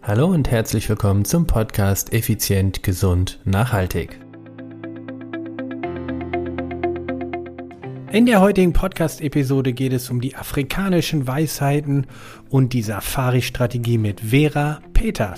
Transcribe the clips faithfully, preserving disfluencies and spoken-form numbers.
Hallo und herzlich willkommen zum Podcast Effizient, Gesund, Nachhaltig. In der heutigen Podcast-Episode geht es um die afrikanischen Weisheiten und die Safari-Strategie mit Vera Peters.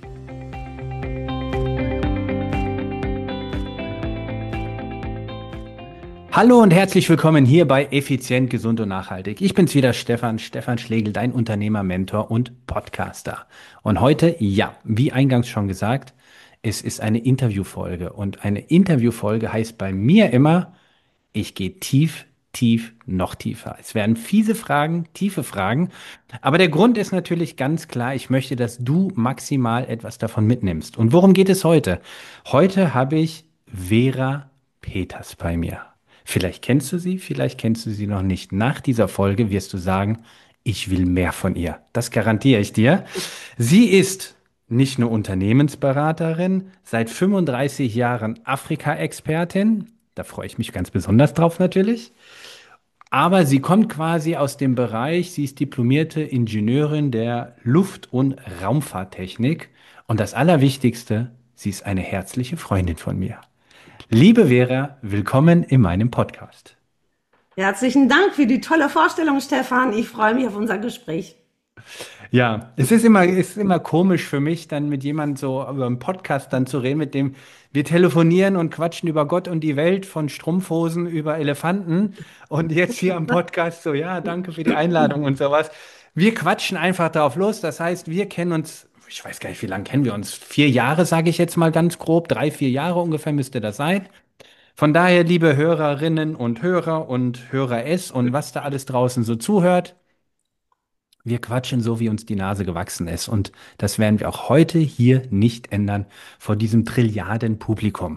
Hallo und herzlich willkommen hier bei Effizient, Gesund und Nachhaltig. Ich bin's wieder, Stefan, Stefan Schlegel, dein Unternehmer, Mentor und Podcaster. Und heute, ja, wie eingangs schon gesagt, es ist eine Interviewfolge. Und eine Interviewfolge heißt bei mir immer, ich gehe tief, tief, noch tiefer. Es werden fiese Fragen, tiefe Fragen. Aber der Grund ist natürlich ganz klar, ich möchte, dass du maximal etwas davon mitnimmst. Und worum geht es heute? Heute habe ich Vera Peters bei mir. Vielleicht kennst du sie, vielleicht kennst du sie noch nicht. Nach dieser Folge wirst du sagen, ich will mehr von ihr. Das garantiere ich dir. Sie ist nicht nur Unternehmensberaterin, seit fünfunddreißig Jahren Afrika-Expertin. Da freue ich mich ganz besonders drauf natürlich. Aber sie kommt quasi aus dem Bereich, sie ist diplomierte Ingenieurin der Luft- und Raumfahrttechnik. Und das Allerwichtigste, sie ist eine herzliche Freundin von mir. Liebe Vera, willkommen in meinem Podcast. Herzlichen Dank für die tolle Vorstellung, Stefan. Ich freue mich auf unser Gespräch. Ja, es ist immer, es ist immer komisch für mich, dann mit jemandem so über einen Podcast dann zu reden, mit dem wir telefonieren und quatschen über Gott und die Welt, von Strumpfhosen über Elefanten. Und jetzt hier am Podcast so, ja, danke für die Einladung und sowas. Wir quatschen einfach drauf los. Das heißt, wir kennen uns, ich weiß gar nicht, wie lange kennen wir uns? Vier Jahre, sage ich jetzt mal ganz grob. Drei, vier Jahre ungefähr müsste das sein. Von daher, liebe Hörerinnen und Hörer und Hörer S und was da alles draußen so zuhört, wir quatschen so, wie uns die Nase gewachsen ist. Und das werden wir auch heute hier nicht ändern vor diesem Trilliarden-Publikum.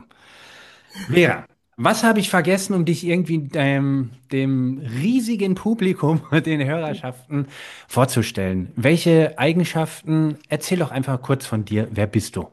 Vera, was habe ich vergessen, um dich irgendwie dem, dem riesigen Publikum, den Hörerschaften vorzustellen? Welche Eigenschaften? Erzähl doch einfach kurz von dir. Wer bist du?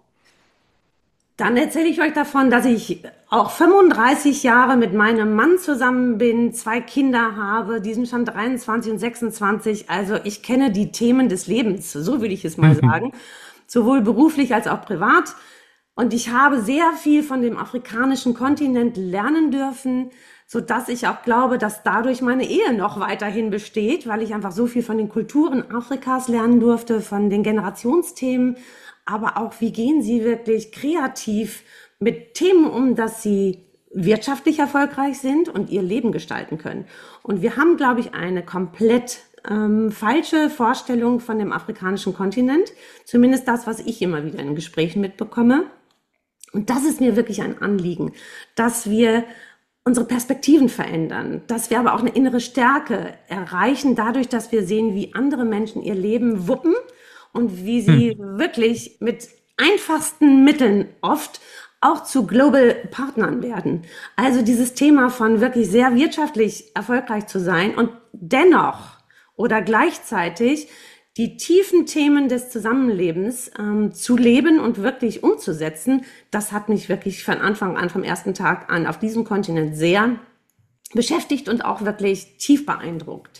Dann erzähle ich euch davon, dass ich auch fünfunddreißig Jahre mit meinem Mann zusammen bin, zwei Kinder habe, die sind schon dreiundzwanzig und sechsundzwanzig. Also ich kenne die Themen des Lebens, so will ich es mal sagen, sowohl beruflich als auch privat. Und ich habe sehr viel von dem afrikanischen Kontinent lernen dürfen, so dass ich auch glaube, dass dadurch meine Ehe noch weiterhin besteht, weil ich einfach so viel von den Kulturen Afrikas lernen durfte, von den Generationsthemen, aber auch, wie gehen sie wirklich kreativ mit Themen um, dass sie wirtschaftlich erfolgreich sind und ihr Leben gestalten können. Und wir haben, glaube ich, eine komplett ähm, falsche Vorstellung von dem afrikanischen Kontinent, zumindest das, was ich immer wieder in Gesprächen mitbekomme. Und das ist mir wirklich ein Anliegen, dass wir unsere Perspektiven verändern, dass wir aber auch eine innere Stärke erreichen, dadurch, dass wir sehen, wie andere Menschen ihr Leben wuppen und wie sie hm. wirklich mit einfachsten Mitteln oft auch zu Global Partnern werden. Also dieses Thema von wirklich sehr wirtschaftlich erfolgreich zu sein und dennoch oder gleichzeitig die tiefen Themen des Zusammenlebens ähm, zu leben und wirklich umzusetzen, das hat mich wirklich von Anfang an, vom ersten Tag an auf diesem Kontinent sehr beschäftigt und auch wirklich tief beeindruckt.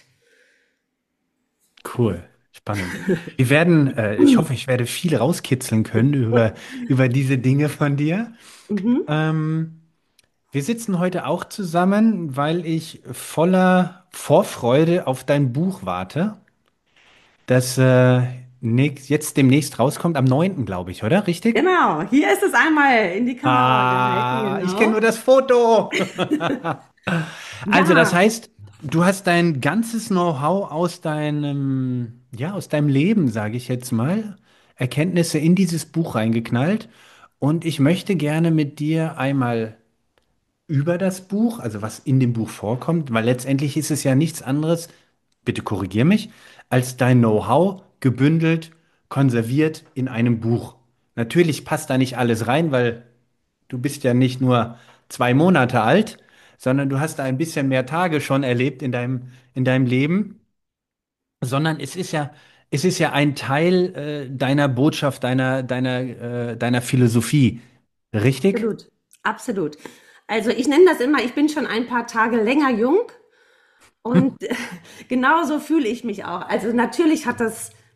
Cool. Spannend. Wir werden, äh, ich hoffe, ich werde viel rauskitzeln können über, über diese Dinge von dir. Mhm. Ähm, wir sitzen heute auch zusammen, weil ich voller Vorfreude auf dein Buch warte, das äh, nächst, jetzt demnächst rauskommt, am neunten glaube ich, oder? Richtig? Genau, hier ist es einmal in die Kamera Ah, gehalten, ich kenne genau. nur das Foto. Also, das Ja, heißt, du hast dein ganzes Know-how aus deinem, ja, aus deinem Leben, sage ich jetzt mal, Erkenntnisse in dieses Buch reingeknallt. Und ich möchte gerne mit dir einmal über das Buch, also was in dem Buch vorkommt, weil letztendlich ist es ja nichts anderes, bitte korrigier mich, als dein Know-how gebündelt, konserviert in einem Buch. Natürlich passt da nicht alles rein, weil du bist ja nicht nur zwei Monate alt, sondern du hast da ein bisschen mehr Tage schon erlebt in deinem, in deinem Leben, sondern es ist ja, es ist ja ein Teil äh, deiner Botschaft, deiner, deiner, äh, deiner Philosophie. Richtig? absolut, absolut. Also ich nenne das immer, ich bin schon ein paar Tage länger jung und genauso fühle ich mich auch. Also natürlich hat das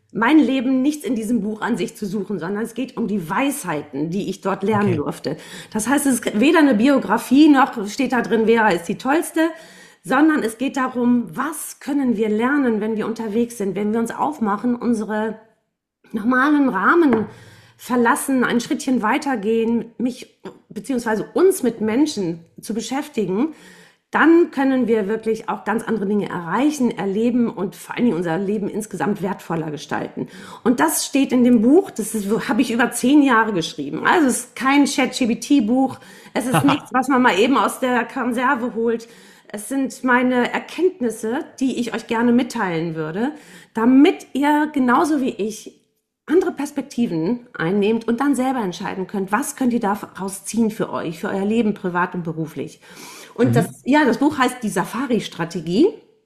mein Leben nichts in diesem Buch an sich zu suchen, sondern es geht um die Weisheiten, die ich dort lernen Okay. durfte. Das heißt, es ist weder eine Biografie noch steht da drin, Vera ist die Tollste, sondern es geht darum, was können wir lernen, wenn wir unterwegs sind, wenn wir uns aufmachen, unsere normalen Rahmen verlassen, ein Schrittchen weitergehen, mich beziehungsweise uns mit Menschen zu beschäftigen, dann können wir wirklich auch ganz andere Dinge erreichen, erleben und vor allen Dingen unser Leben insgesamt wertvoller gestalten. Und das steht in dem Buch, das ist, habe ich über zehn Jahre geschrieben. Also es ist kein Chat-G P T-Buch, es ist nichts, was man mal eben aus der Konserve holt. Es sind meine Erkenntnisse, die ich euch gerne mitteilen würde, damit ihr genauso wie ich andere Perspektiven einnehmt und dann selber entscheiden könnt, was könnt ihr daraus ziehen für euch, für euer Leben, privat und beruflich. Und das, Mhm. ja, das Buch heißt die Safari-Strategie,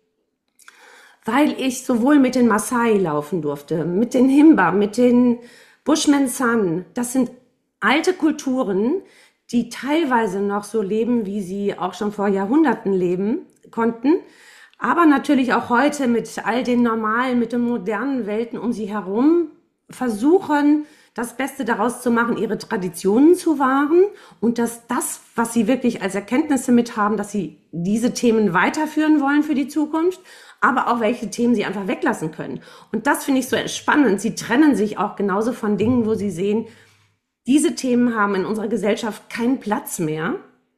weil ich sowohl mit den Maasai laufen durfte, mit den Himba, mit den Bushman San. Das sind alte Kulturen, die teilweise noch so leben, wie sie auch schon vor Jahrhunderten leben konnten. Aber natürlich auch heute mit all den normalen, mit den modernen Welten um sie herum versuchen, das Beste daraus zu machen, ihre Traditionen zu wahren und dass das, was sie wirklich als Erkenntnisse mit haben, dass sie diese Themen weiterführen wollen für die Zukunft, aber auch welche Themen sie einfach weglassen können. Und das finde ich so spannend. Sie trennen sich auch genauso von Dingen, wo sie sehen, diese Themen haben in unserer Gesellschaft keinen Platz mehr,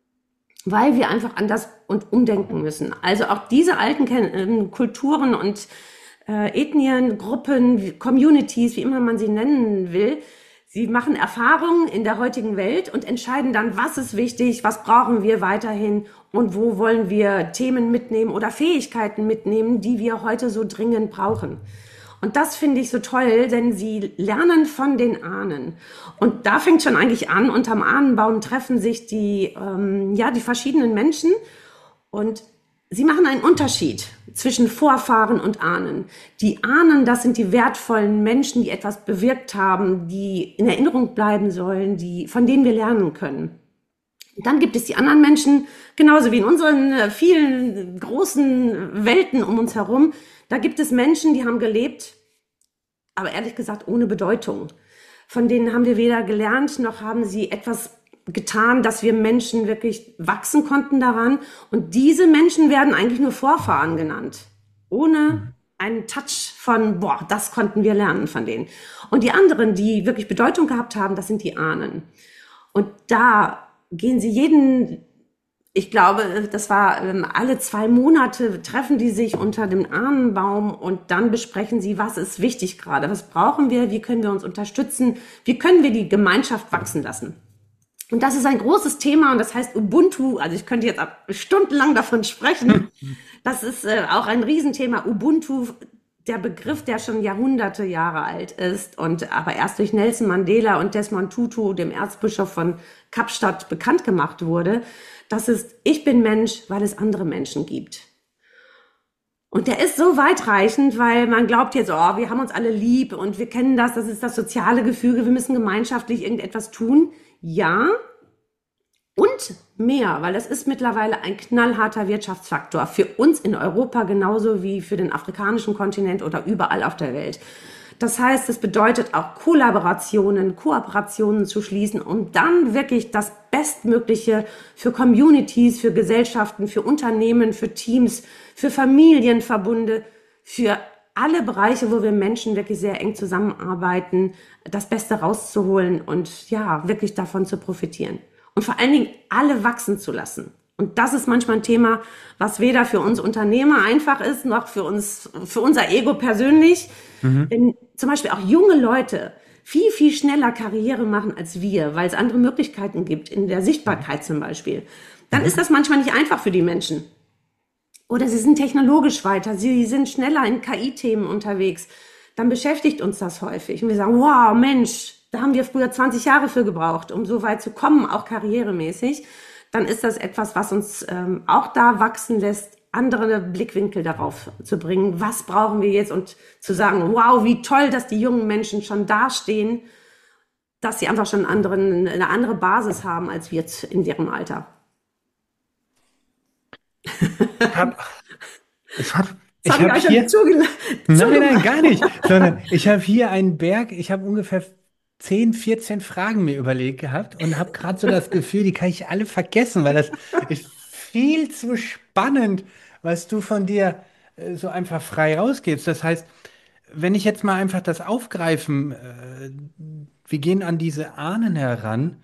weil wir einfach anders und umdenken müssen. Also auch diese alten Ken- Kulturen und äh, Ethnien, Gruppen, Communities, wie immer man sie nennen will, sie machen Erfahrungen in der heutigen Welt und entscheiden dann, was ist wichtig, was brauchen wir weiterhin und wo wollen wir Themen mitnehmen oder Fähigkeiten mitnehmen, die wir heute so dringend brauchen. Und das finde ich so toll, denn sie lernen von den Ahnen. Und da fängt schon eigentlich an, unterm Ahnenbaum treffen sich die, ähm, ja, die verschiedenen Menschen und sie machen einen Unterschied zwischen Vorfahren und Ahnen. Die Ahnen, das sind die wertvollen Menschen, die etwas bewirkt haben, die in Erinnerung bleiben sollen, die, von denen wir lernen können. Und dann gibt es die anderen Menschen, genauso wie in unseren äh, vielen großen Welten um uns herum. Da gibt es Menschen, die haben gelebt, aber ehrlich gesagt ohne Bedeutung. Von denen haben wir weder gelernt, noch haben sie etwas getan, dass wir Menschen wirklich wachsen konnten daran. Und diese Menschen werden eigentlich nur Vorfahren genannt, ohne einen Touch von, boah, das konnten wir lernen von denen. Und die anderen, die wirklich Bedeutung gehabt haben, das sind die Ahnen. Und da gehen sie jeden, ich glaube, das war ähm, alle zwei Monate treffen die sich unter dem Ahnenbaum und dann besprechen sie, was ist wichtig gerade, was brauchen wir, wie können wir uns unterstützen, wie können wir die Gemeinschaft wachsen lassen. Und das ist ein großes Thema und das heißt Ubuntu, also ich könnte jetzt ab stundenlang davon sprechen. Das ist äh, auch ein Riesenthema, Ubuntu, der Begriff, der schon Jahrhunderte Jahre alt ist und aber erst durch Nelson Mandela und Desmond Tutu, dem Erzbischof von Kapstadt, bekannt gemacht wurde. Das ist, ich bin Mensch, weil es andere Menschen gibt. Und der ist so weitreichend, weil man glaubt jetzt, oh, wir haben uns alle lieb und wir kennen das, das ist das soziale Gefüge, wir müssen gemeinschaftlich irgendetwas tun. Ja, und mehr, weil das ist mittlerweile ein knallharter Wirtschaftsfaktor für uns in Europa genauso wie für den afrikanischen Kontinent oder überall auf der Welt. Das heißt, es bedeutet auch Kollaborationen, Kooperationen zu schließen, um dann wirklich das Bestmögliche für Communities, für Gesellschaften, für Unternehmen, für Teams, für Familienverbunde, für alle Bereiche, wo wir Menschen wirklich sehr eng zusammenarbeiten, das Beste rauszuholen und ja, wirklich davon zu profitieren. Und vor allen Dingen alle wachsen zu lassen. Und das ist manchmal ein Thema, was weder für uns Unternehmer einfach ist, noch für uns, für unser Ego persönlich. Mhm. Wenn zum Beispiel auch junge Leute viel, viel schneller Karriere machen als wir, weil es andere Möglichkeiten gibt, in der Sichtbarkeit zum Beispiel, dann ist das manchmal nicht einfach für die Menschen. Oder sie sind technologisch weiter, sie sind schneller in K I-Themen unterwegs. Dann beschäftigt uns das häufig. Und wir sagen, wow, Mensch, da haben wir früher zwanzig Jahre für gebraucht, um so weit zu kommen, auch karrieremäßig. Dann ist das etwas, was uns ähm, auch da wachsen lässt, andere Blickwinkel darauf zu bringen. Was brauchen wir jetzt? Und zu sagen, wow, wie toll, dass die jungen Menschen schon dastehen, dass sie einfach schon einen anderen, eine andere Basis haben als wir in deren Alter. Ich hab, ich hab Das Ich habe ich habe euch dann hier, zugela- nein, nein, zugemacht. gar nicht, sondern ich habe hier einen Berg, ich habe ungefähr zehn, vierzehn Fragen mir überlegt gehabt und habe gerade so das Gefühl, die kann ich alle vergessen, weil das ist viel zu spannend, was du von dir äh, so einfach frei rausgibst. Das heißt, wenn ich jetzt mal einfach das aufgreifen, äh, wir gehen an diese Ahnen heran.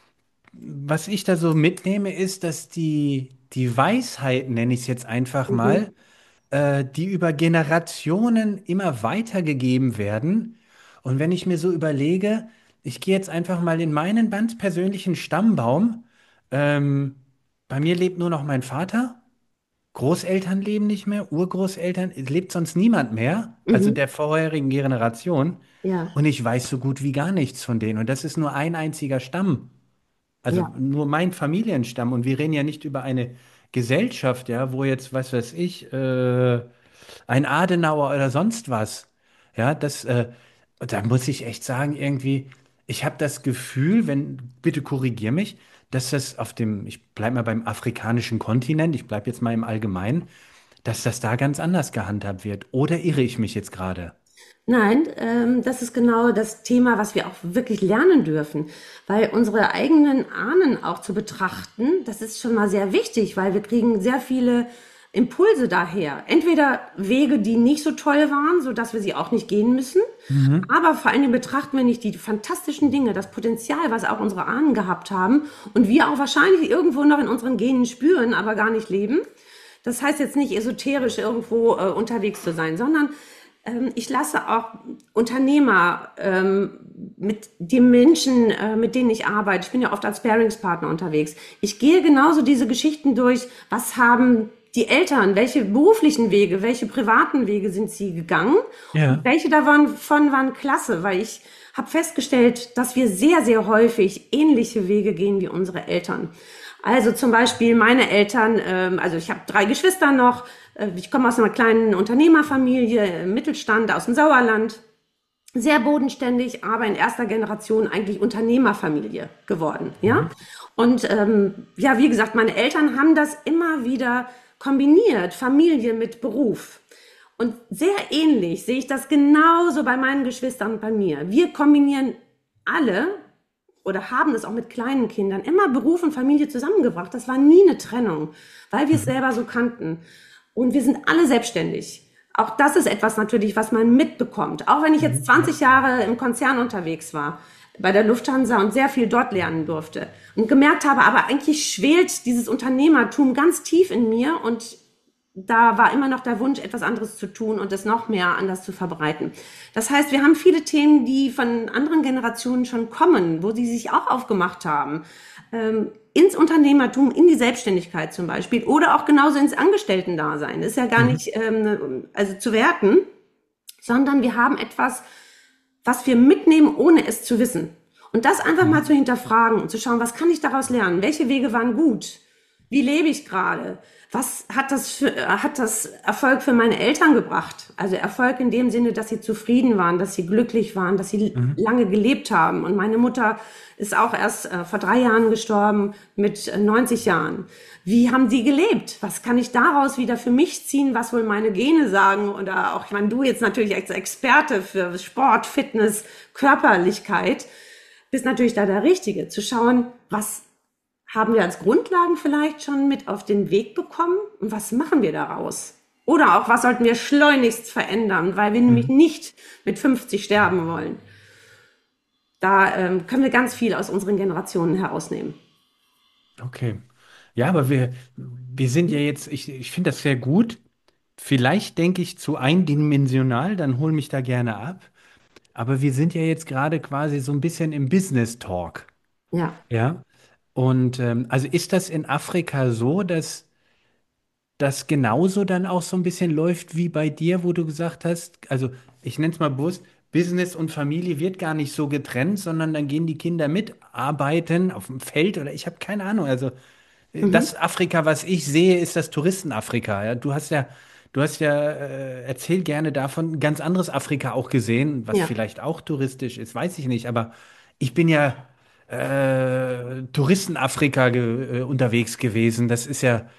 Was ich da so mitnehme, ist, dass die, die Weisheit, nenne ich es jetzt einfach Mhm. mal, äh, die über Generationen immer weitergegeben werden. Und wenn ich mir so überlege, ich gehe jetzt einfach mal in meinen ganz persönlichen Stammbaum. Ähm, Bei mir lebt nur noch mein Vater. Großeltern leben nicht mehr, Urgroßeltern, es lebt sonst niemand mehr, also Mhm. der vorherigen Generation. Ja, Und ich weiß so gut wie gar nichts von denen. Und das ist nur ein einziger Stamm. Also ja. nur mein Familienstamm. Und wir reden ja nicht über eine Gesellschaft, ja, wo jetzt, was weiß ich, äh, ein Adenauer oder sonst was. Ja, das, äh, da muss ich echt sagen, irgendwie, ich habe das Gefühl, wenn, bitte korrigier mich, dass das auf dem, ich bleibe mal beim afrikanischen Kontinent, ich bleibe jetzt mal im Allgemeinen, dass das da ganz anders gehandhabt wird. Oder irre ich mich jetzt gerade? Nein, ähm, das ist genau das Thema, was wir auch wirklich lernen dürfen, weil unsere eigenen Ahnen auch zu betrachten, das ist schon mal sehr wichtig, weil wir kriegen sehr viele Impulse daher. Entweder Wege, die nicht so toll waren, so dass wir sie auch nicht gehen müssen, Mhm. aber vor allen Dingen betrachten wir nicht die fantastischen Dinge, das Potenzial, was auch unsere Ahnen gehabt haben und wir auch wahrscheinlich irgendwo noch in unseren Genen spüren, aber gar nicht leben. Das heißt jetzt nicht esoterisch irgendwo äh, unterwegs zu sein, sondern ähm, ich lasse auch Unternehmer ähm, mit den Menschen, äh, mit denen ich arbeite. Ich bin ja oft als Sparingspartner unterwegs. Ich gehe genauso diese Geschichten durch. Was haben die Eltern, welche beruflichen Wege, welche privaten Wege sind sie gegangen und Ja. welche davon von waren klasse, weil ich habe festgestellt, dass wir sehr, sehr häufig ähnliche Wege gehen wie unsere Eltern. Also zum Beispiel meine Eltern, ähm, also ich habe drei Geschwister noch, äh, ich komme aus einer kleinen Unternehmerfamilie, im Mittelstand aus dem Sauerland, sehr bodenständig, aber in erster Generation eigentlich Unternehmerfamilie geworden, ja. Mhm. Und ähm, ja, wie gesagt, meine Eltern haben das immer wieder kombiniert, Familie mit Beruf. Und sehr ähnlich sehe ich das genauso bei meinen Geschwistern und bei mir. Wir kombinieren alle oder haben es auch mit kleinen Kindern immer Beruf und Familie zusammengebracht. Das war nie eine Trennung, weil wir es Mhm. selber so kannten. Und wir sind alle selbstständig. Auch das ist etwas natürlich, was man mitbekommt. Auch wenn ich jetzt Mhm. Ja. zwanzig Jahre im Konzern unterwegs war, bei der Lufthansa und sehr viel dort lernen durfte und gemerkt habe, aber eigentlich schwelt dieses Unternehmertum ganz tief in mir und da war immer noch der Wunsch, etwas anderes zu tun und es noch mehr anders zu verbreiten. Das heißt, wir haben viele Themen, die von anderen Generationen schon kommen, wo sie sich auch aufgemacht haben, ähm, ins Unternehmertum, in die Selbstständigkeit zum Beispiel oder auch genauso ins Angestellten-Dasein. Ist ja gar Mhm. nicht ähm, also zu werten, sondern wir haben etwas, was wir mitnehmen, ohne es zu wissen. Und das einfach mal Mhm. zu hinterfragen und zu schauen, was kann ich daraus lernen? Welche Wege waren gut? Wie lebe ich gerade? Was hat das für, hat das Erfolg für meine Eltern gebracht? Also Erfolg in dem Sinne, dass sie zufrieden waren, dass sie glücklich waren, dass sie Mhm. lange gelebt haben. Und meine Mutter ist auch erst äh, vor drei Jahren gestorben mit äh, neunzig Jahren. Wie haben sie gelebt? Was kann ich daraus wieder für mich ziehen? Was wohl meine Gene sagen? Oder auch, ich meine, du jetzt natürlich als Experte für Sport, Fitness, Körperlichkeit bist natürlich da der Richtige, zu schauen, was haben wir als Grundlagen vielleicht schon mit auf den Weg bekommen und was machen wir daraus? Oder auch, was sollten wir schleunigst verändern, weil wir nämlich Mhm. nicht mit fünfzig sterben wollen. Da ähm, können wir ganz viel aus unseren Generationen herausnehmen. Okay. Ja, aber wir, wir sind ja jetzt, ich, ich finde das sehr gut. Vielleicht denke ich zu eindimensional, dann hol mich da gerne ab. Aber wir sind ja jetzt gerade quasi so ein bisschen im Business Talk. Ja. Ja. Und ähm, also ist das in Afrika so, dass das genauso dann auch so ein bisschen läuft wie bei dir, wo du gesagt hast, also ich nenne es mal bewusst, Business und Familie wird gar nicht so getrennt, sondern dann gehen die Kinder mit, arbeiten auf dem Feld oder ich habe keine Ahnung. Also äh, Mhm. das Afrika, was ich sehe, ist das Touristenafrika. Ja? Du hast ja, du hast ja, äh, erzähl gerne davon, ein ganz anderes Afrika auch gesehen, was Ja. vielleicht auch touristisch ist, weiß ich nicht, aber ich bin ja äh, Touristenafrika ge äh, unterwegs gewesen. Das ist ja.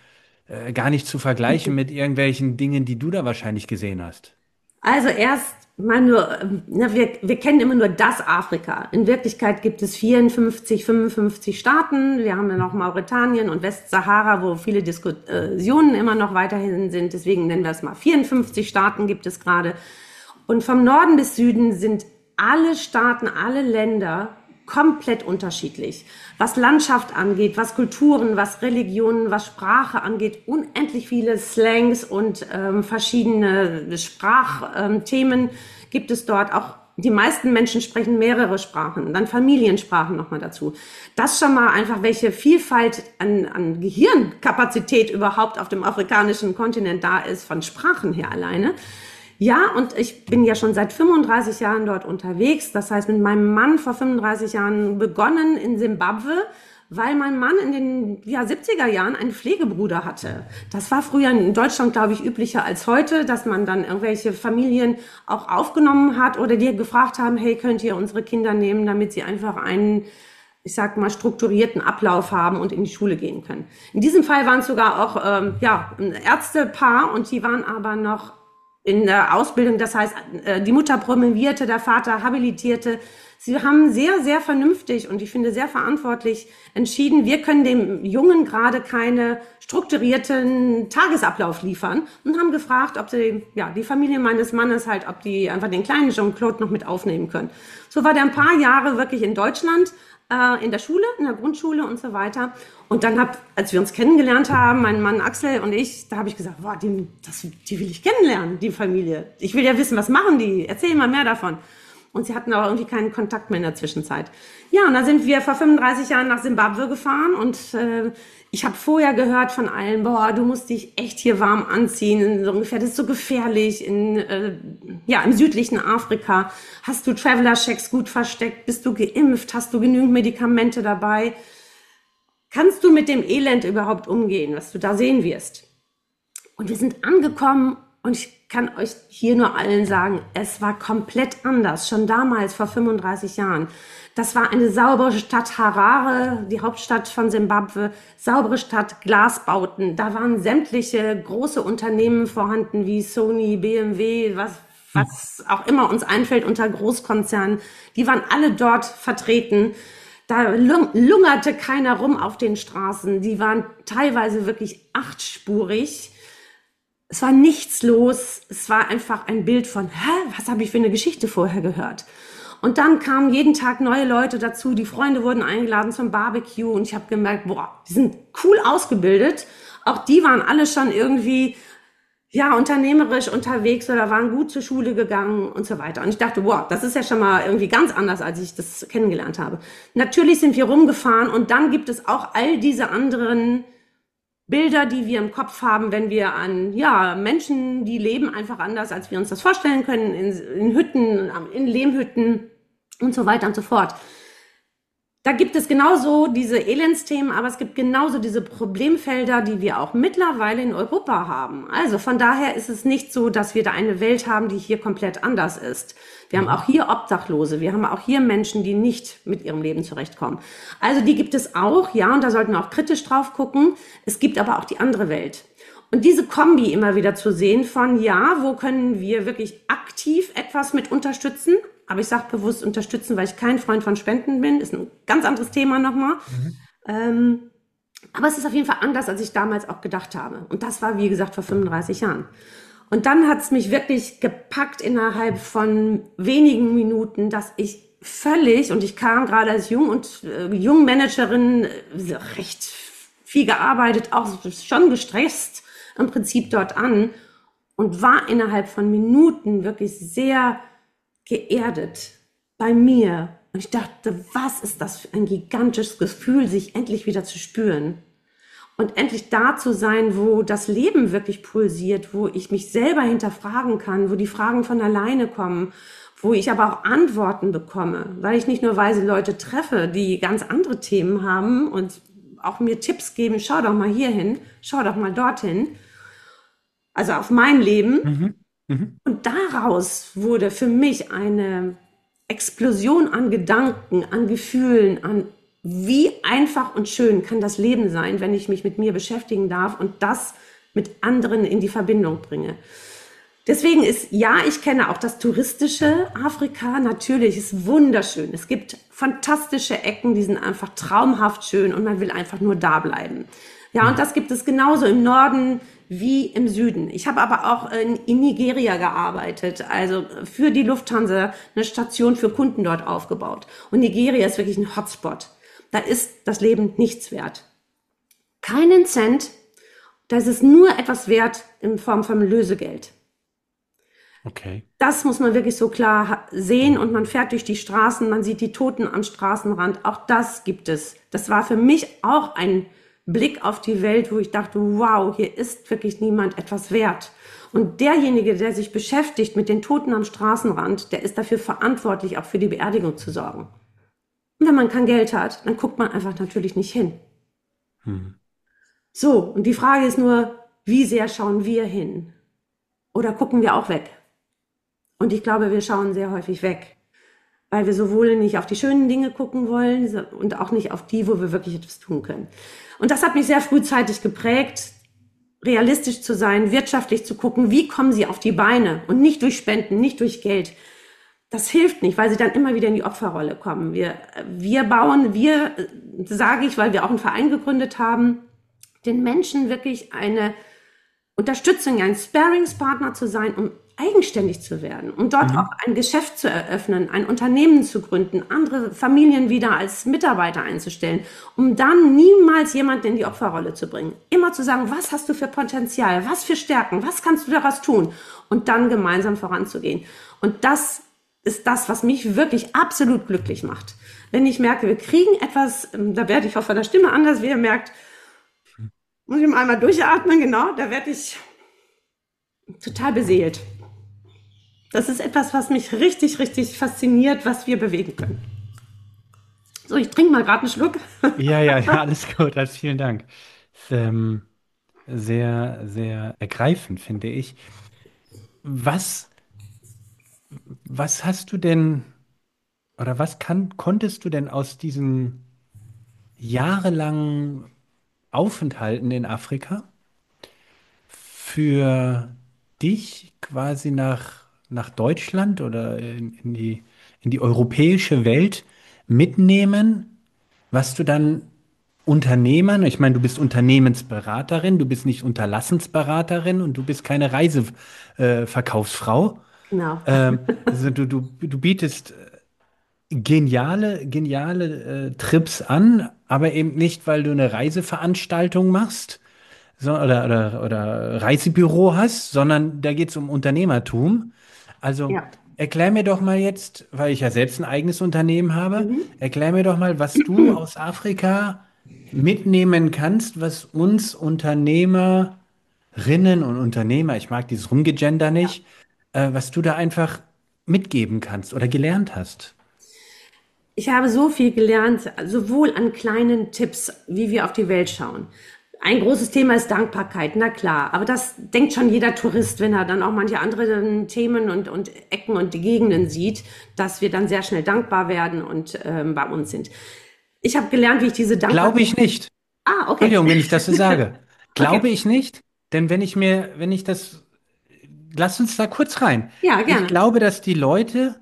äh, gar nicht zu vergleichen mit irgendwelchen Dingen, die du da wahrscheinlich gesehen hast. Also erst mal nur, ähm, ne, wir, wir kennen immer nur das Afrika. In Wirklichkeit gibt es vierundfünfzig, fünfundfünfzig Staaten. Wir haben ja noch Mauretanien und Westsahara, wo viele Diskussionen immer noch weiterhin sind. Deswegen nennen wir es mal vierundfünfzig Staaten gibt es gerade. Und vom Norden bis Süden sind alle Staaten, alle Länder komplett unterschiedlich. Was Landschaft angeht, was Kulturen, was Religionen, was Sprache angeht, unendlich viele Slangs und ähm, verschiedene Sprachthemen ähm, gibt es dort. Auch die meisten Menschen sprechen mehrere Sprachen, dann Familiensprachen nochmal dazu. Das schon mal einfach, welche Vielfalt an, an Gehirnkapazität überhaupt auf dem afrikanischen Kontinent da ist, von Sprachen her alleine. Ja, und ich bin ja schon seit fünfunddreißig Jahren dort unterwegs. Das heißt, mit meinem Mann vor fünfunddreißig Jahren begonnen in Simbabwe, weil mein Mann in den ja, siebziger Jahren einen Pflegebruder hatte. Das war früher in Deutschland, glaube ich, üblicher als heute, dass man dann irgendwelche Familien auch aufgenommen hat oder die gefragt haben, hey, könnt ihr unsere Kinder nehmen, damit sie einfach einen, ich sag mal, strukturierten Ablauf haben und in die Schule gehen können. In diesem Fall waren es sogar auch ähm, ja, ein Ärztepaar und die waren aber noch in der Ausbildung, das heißt, die Mutter promovierte, der Vater habilitierte. Sie haben sehr, sehr vernünftig und ich finde sehr verantwortlich entschieden, wir können dem Jungen gerade keine strukturierten Tagesablauf liefern und haben gefragt, ob sie, ja, die Familie meines Mannes halt, ob die einfach den kleinen Jean-Claude noch mit aufnehmen können. So war der ein paar Jahre wirklich in Deutschland, äh, in der Schule, in der Grundschule und so weiter. Und dann hab, als wir uns kennengelernt haben, mein Mann Axel und ich, da habe ich gesagt, boah, die, das, die will ich kennenlernen, die Familie. Ich will ja wissen, was machen die? Erzähl mal mehr davon. Und sie hatten aber irgendwie keinen Kontakt mehr in der Zwischenzeit. Ja, und dann sind wir vor fünfunddreißig Jahren nach Simbabwe gefahren und äh, ich habe vorher gehört von allen, boah, du musst dich echt hier warm anziehen, so ungefähr, das ist so gefährlich in, äh, ja, im südlichen Afrika. Hast du Traveler-Checks gut versteckt? Bist du geimpft? Hast du genügend Medikamente dabei? Kannst du mit dem Elend überhaupt umgehen, was du da sehen wirst? Und wir sind angekommen und ich kann euch hier nur allen sagen, es war komplett anders, schon damals vor fünfunddreißig Jahren. Das war eine saubere Stadt, Harare, die Hauptstadt von Simbabwe, saubere Stadt, Glasbauten. Da waren sämtliche große Unternehmen vorhanden wie Sony, B M W, was, was auch immer uns einfällt unter Großkonzernen. Die waren alle dort vertreten. Da lungerte keiner rum auf den Straßen. Die waren teilweise wirklich achtspurig. Es war nichts los. Es war einfach ein Bild von, hä, was habe ich für eine Geschichte vorher gehört? Und dann kamen jeden Tag neue Leute dazu. Die Freunde wurden eingeladen zum Barbecue und ich habe gemerkt, boah, die sind cool ausgebildet. Auch die waren alle schon irgendwie ja, unternehmerisch unterwegs oder waren gut zur Schule gegangen und so weiter. Und ich dachte, wow, das ist ja schon mal irgendwie ganz anders, als ich das kennengelernt habe. Natürlich sind wir rumgefahren und dann gibt es auch all diese anderen Bilder, die wir im Kopf haben, wenn wir an, ja, Menschen, die leben einfach anders, als wir uns das vorstellen können, in, in Hütten, in Lehmhütten und so weiter und so fort. Da gibt es genauso diese Elendsthemen, aber es gibt genauso diese Problemfelder, die wir auch mittlerweile in Europa haben. Also von daher ist es nicht so, dass wir da eine Welt haben, die hier komplett anders ist. Wir haben auch hier Obdachlose, wir haben auch hier Menschen, die nicht mit ihrem Leben zurechtkommen. Also die gibt es auch, ja, und da sollten wir auch kritisch drauf gucken. Es gibt aber auch die andere Welt. Und diese Kombi immer wieder zu sehen von, ja, wo können wir wirklich aktiv etwas mit unterstützen? Aber ich sage bewusst unterstützen, weil ich kein Freund von Spenden bin. Ist ein ganz anderes Thema nochmal. Mhm. Ähm, aber es ist auf jeden Fall anders, als ich damals auch gedacht habe. Und das war, wie gesagt, vor fünfunddreißig Jahren. Und dann hat es mich wirklich gepackt innerhalb von wenigen Minuten, dass ich völlig, und ich kam gerade als Jung- und äh, Jungmanagerin, äh, recht viel gearbeitet, auch schon gestresst im Prinzip dort an und war innerhalb von Minuten wirklich sehr geerdet bei mir. Und ich dachte, was ist das für ein gigantisches Gefühl, sich endlich wieder zu spüren und endlich da zu sein, wo das Leben wirklich pulsiert, wo ich mich selber hinterfragen kann, wo die Fragen von alleine kommen, wo ich aber auch Antworten bekomme, weil ich nicht nur weise Leute treffe, die ganz andere Themen haben und auch mir Tipps geben, schau doch mal hier hin, schau doch mal dorthin, also auf mein Leben. Mhm. Mhm. Und daraus wurde für mich eine Explosion an Gedanken, an Gefühlen, an wie einfach und schön kann das Leben sein, wenn ich mich mit mir beschäftigen darf und das mit anderen in die Verbindung bringe. Deswegen ist, ja, ich kenne auch das touristische Afrika. Natürlich ist wunderschön. Es gibt fantastische Ecken, die sind einfach traumhaft schön und man will einfach nur da bleiben. Ja, und das gibt es genauso im Norden wie im Süden. Ich habe aber auch in, in Nigeria gearbeitet, also für die Lufthansa eine Station für Kunden dort aufgebaut. Und Nigeria ist wirklich ein Hotspot. Da ist das Leben nichts wert. Keinen Cent. Da ist es nur etwas wert in Form von Lösegeld. Okay. Das muss man wirklich so klar sehen und man fährt durch die Straßen, man sieht die Toten am Straßenrand. Auch das gibt es. Das war für mich auch ein Blick auf die Welt, wo ich dachte, wow, hier ist wirklich niemand etwas wert. Und derjenige, der sich beschäftigt mit den Toten am Straßenrand, der ist dafür verantwortlich, auch für die Beerdigung zu sorgen. Und wenn man kein Geld hat, dann guckt man einfach natürlich nicht hin. Hm. So, und die Frage ist nur, wie sehr schauen wir hin? Oder gucken wir auch weg? Und ich glaube, wir schauen sehr häufig weg, weil wir sowohl nicht auf die schönen Dinge gucken wollen und auch nicht auf die, wo wir wirklich etwas tun können. Und das hat mich sehr frühzeitig geprägt, realistisch zu sein, wirtschaftlich zu gucken, wie kommen sie auf die Beine und nicht durch Spenden, nicht durch Geld. Das hilft nicht, weil sie dann immer wieder in die Opferrolle kommen. Wir, wir bauen, wir, sage ich, weil wir auch einen Verein gegründet haben, den Menschen wirklich eine Unterstützung, ein Sparingspartner zu sein, um eigenständig zu werden, um dort mhm. auch ein Geschäft zu eröffnen, ein Unternehmen zu gründen, andere Familien wieder als Mitarbeiter einzustellen, um dann niemals jemanden in die Opferrolle zu bringen. Immer zu sagen, was hast du für Potenzial, was für Stärken, was kannst du daraus tun und dann gemeinsam voranzugehen. Und das ist das, was mich wirklich absolut glücklich macht. Wenn ich merke, wir kriegen etwas, da werde ich auch von der Stimme anders, wie ihr merkt, muss ich mal einmal durchatmen, genau, da werde ich total beseelt. Das ist etwas, was mich richtig, richtig fasziniert, was wir bewegen können. So, ich trinke mal gerade einen Schluck. Ja, ja, ja, alles gut, also vielen Dank. Ähm, sehr, sehr ergreifend, finde ich. Was, was hast du denn, oder was kann, konntest du denn aus diesen jahrelangen Aufenthalten in Afrika für dich quasi nach, nach Deutschland oder in, in die, in die europäische Welt mitnehmen, was du dann Unternehmern, ich meine, du bist Unternehmensberaterin, du bist nicht Unterlassensberaterin und du bist keine Reiseverkaufsfrau. Genau. Ähm, also du, du, du bietest geniale, geniale äh, Trips an, aber eben nicht, weil du eine Reiseveranstaltung machst, so, oder, oder, oder Reisebüro hast, sondern da geht es um Unternehmertum. Also Ja. erklär mir doch mal jetzt, weil ich ja selbst ein eigenes Unternehmen habe, Mhm. erklär mir doch mal, was du aus Afrika mitnehmen kannst, was uns Unternehmerinnen und Unternehmer, ich mag dieses Rumgegender nicht, äh, was du da einfach mitgeben kannst oder gelernt hast. Ich habe so viel gelernt, sowohl an kleinen Tipps, wie wir auf die Welt schauen. Ein großes Thema ist Dankbarkeit, na klar. Aber das denkt schon jeder Tourist, wenn er dann auch manche andere Themen und, und Ecken und Gegenden sieht, dass wir dann sehr schnell dankbar werden und ähm, bei uns sind. Ich habe gelernt, wie ich diese Dankbarkeit... Glaube ich nicht. Ah, okay. Entschuldigung, wenn ich das so sage. Glaube Okay. ich nicht, denn wenn ich mir, wenn ich das, lass uns da kurz rein. Ja, Ich gerne. glaube, dass die Leute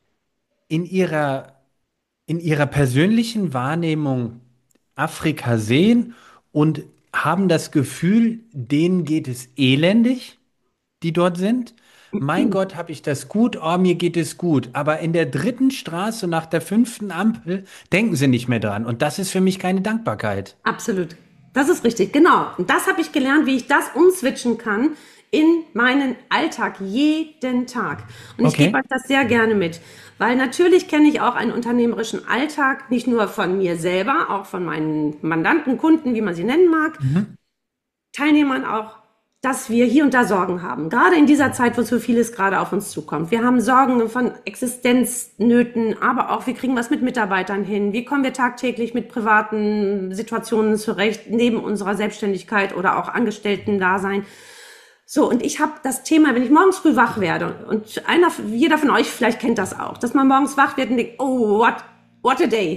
in ihrer, in ihrer persönlichen Wahrnehmung Afrika sehen und haben das Gefühl, denen geht es elendig, die dort sind. Mein Gott, habe ich das gut? Oh, mir geht es gut. Aber in der dritten Straße nach der fünften Ampel denken sie nicht mehr dran. Und das ist für mich keine Dankbarkeit. Absolut. Das ist richtig, genau. Und das habe ich gelernt, wie ich das umswitchen kann in meinen Alltag jeden Tag. Und ich Okay. gebe euch das sehr gerne mit, weil natürlich kenne ich auch einen unternehmerischen Alltag, nicht nur von mir selber, auch von meinen Mandanten, Kunden, wie man sie nennen mag, Mhm. Teilnehmern auch, dass wir hier und da Sorgen haben. Gerade in dieser Zeit, wo so vieles gerade auf uns zukommt. Wir haben Sorgen von Existenznöten, aber auch, wie kriegen wir es mit Mitarbeitern hin? Wie kommen wir tagtäglich mit privaten Situationen zurecht, neben unserer Selbstständigkeit oder auch Angestellten-Dasein? So, und ich habe das Thema, wenn ich morgens früh wach werde, und einer, jeder von euch vielleicht kennt das auch, dass man morgens wach wird und denkt, oh, what, what a day.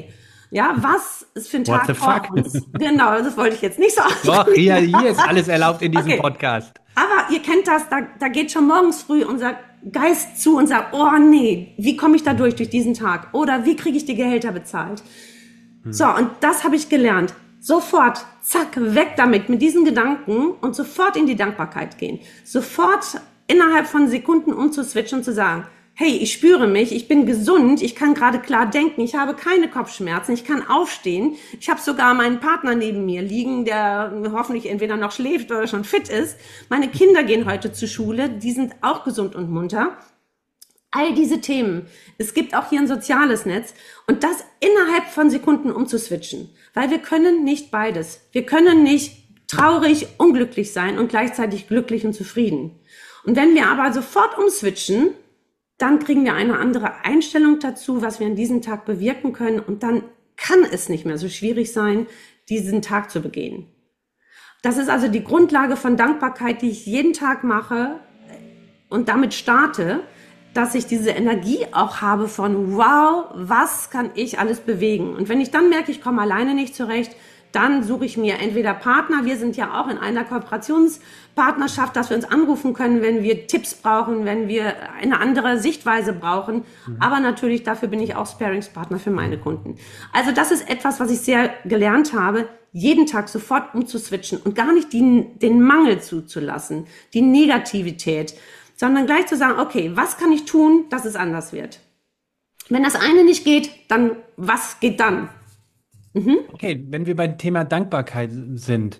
Ja, was ist für ein What Tag the vor fuck? uns? Genau, das wollte ich jetzt nicht so Doch, ausdrücken. hier, hier ist alles erlaubt in diesem Okay, Podcast. aber ihr kennt das, da, da geht schon morgens früh unser Geist zu und sagt, oh nee, wie komme ich da durch, durch diesen Tag? Oder wie kriege ich die Gehälter bezahlt? So, und das habe ich gelernt. Sofort, zack, weg damit, mit diesen Gedanken und sofort in die Dankbarkeit gehen. Sofort innerhalb von Sekunden umzuswitchen und zu sagen, hey, ich spüre mich, ich bin gesund, ich kann gerade klar denken, ich habe keine Kopfschmerzen, ich kann aufstehen, ich habe sogar meinen Partner neben mir liegen, der hoffentlich entweder noch schläft oder schon fit ist. Meine Kinder gehen heute zur Schule, die sind auch gesund und munter. All diese Themen. Es gibt auch hier ein soziales Netz und das innerhalb von Sekunden umzuswitchen, weil wir können nicht beides. Wir können nicht traurig, unglücklich sein und gleichzeitig glücklich und zufrieden. Und wenn wir aber sofort umswitchen, dann kriegen wir eine andere Einstellung dazu, was wir an diesem Tag bewirken können und dann kann es nicht mehr so schwierig sein, diesen Tag zu begehen. Das ist also die Grundlage von Dankbarkeit, die ich jeden Tag mache und damit starte, dass ich diese Energie auch habe von, wow, was kann ich alles bewegen? Und wenn ich dann merke, ich komme alleine nicht zurecht, dann suche ich mir entweder Partner, wir sind ja auch in einer Kooperationspartnerschaft, dass wir uns anrufen können, wenn wir Tipps brauchen, wenn wir eine andere Sichtweise brauchen. Mhm. Aber natürlich, dafür bin ich auch Sparingspartner für meine Kunden. Also das ist etwas, was ich sehr gelernt habe, jeden Tag sofort umzuswitchen und gar nicht die, den Mangel zuzulassen, die Negativität, sondern gleich zu sagen, okay, was kann ich tun, dass es anders wird? Wenn das eine nicht geht, dann was geht dann? Mhm. Okay, wenn wir beim Thema Dankbarkeit sind,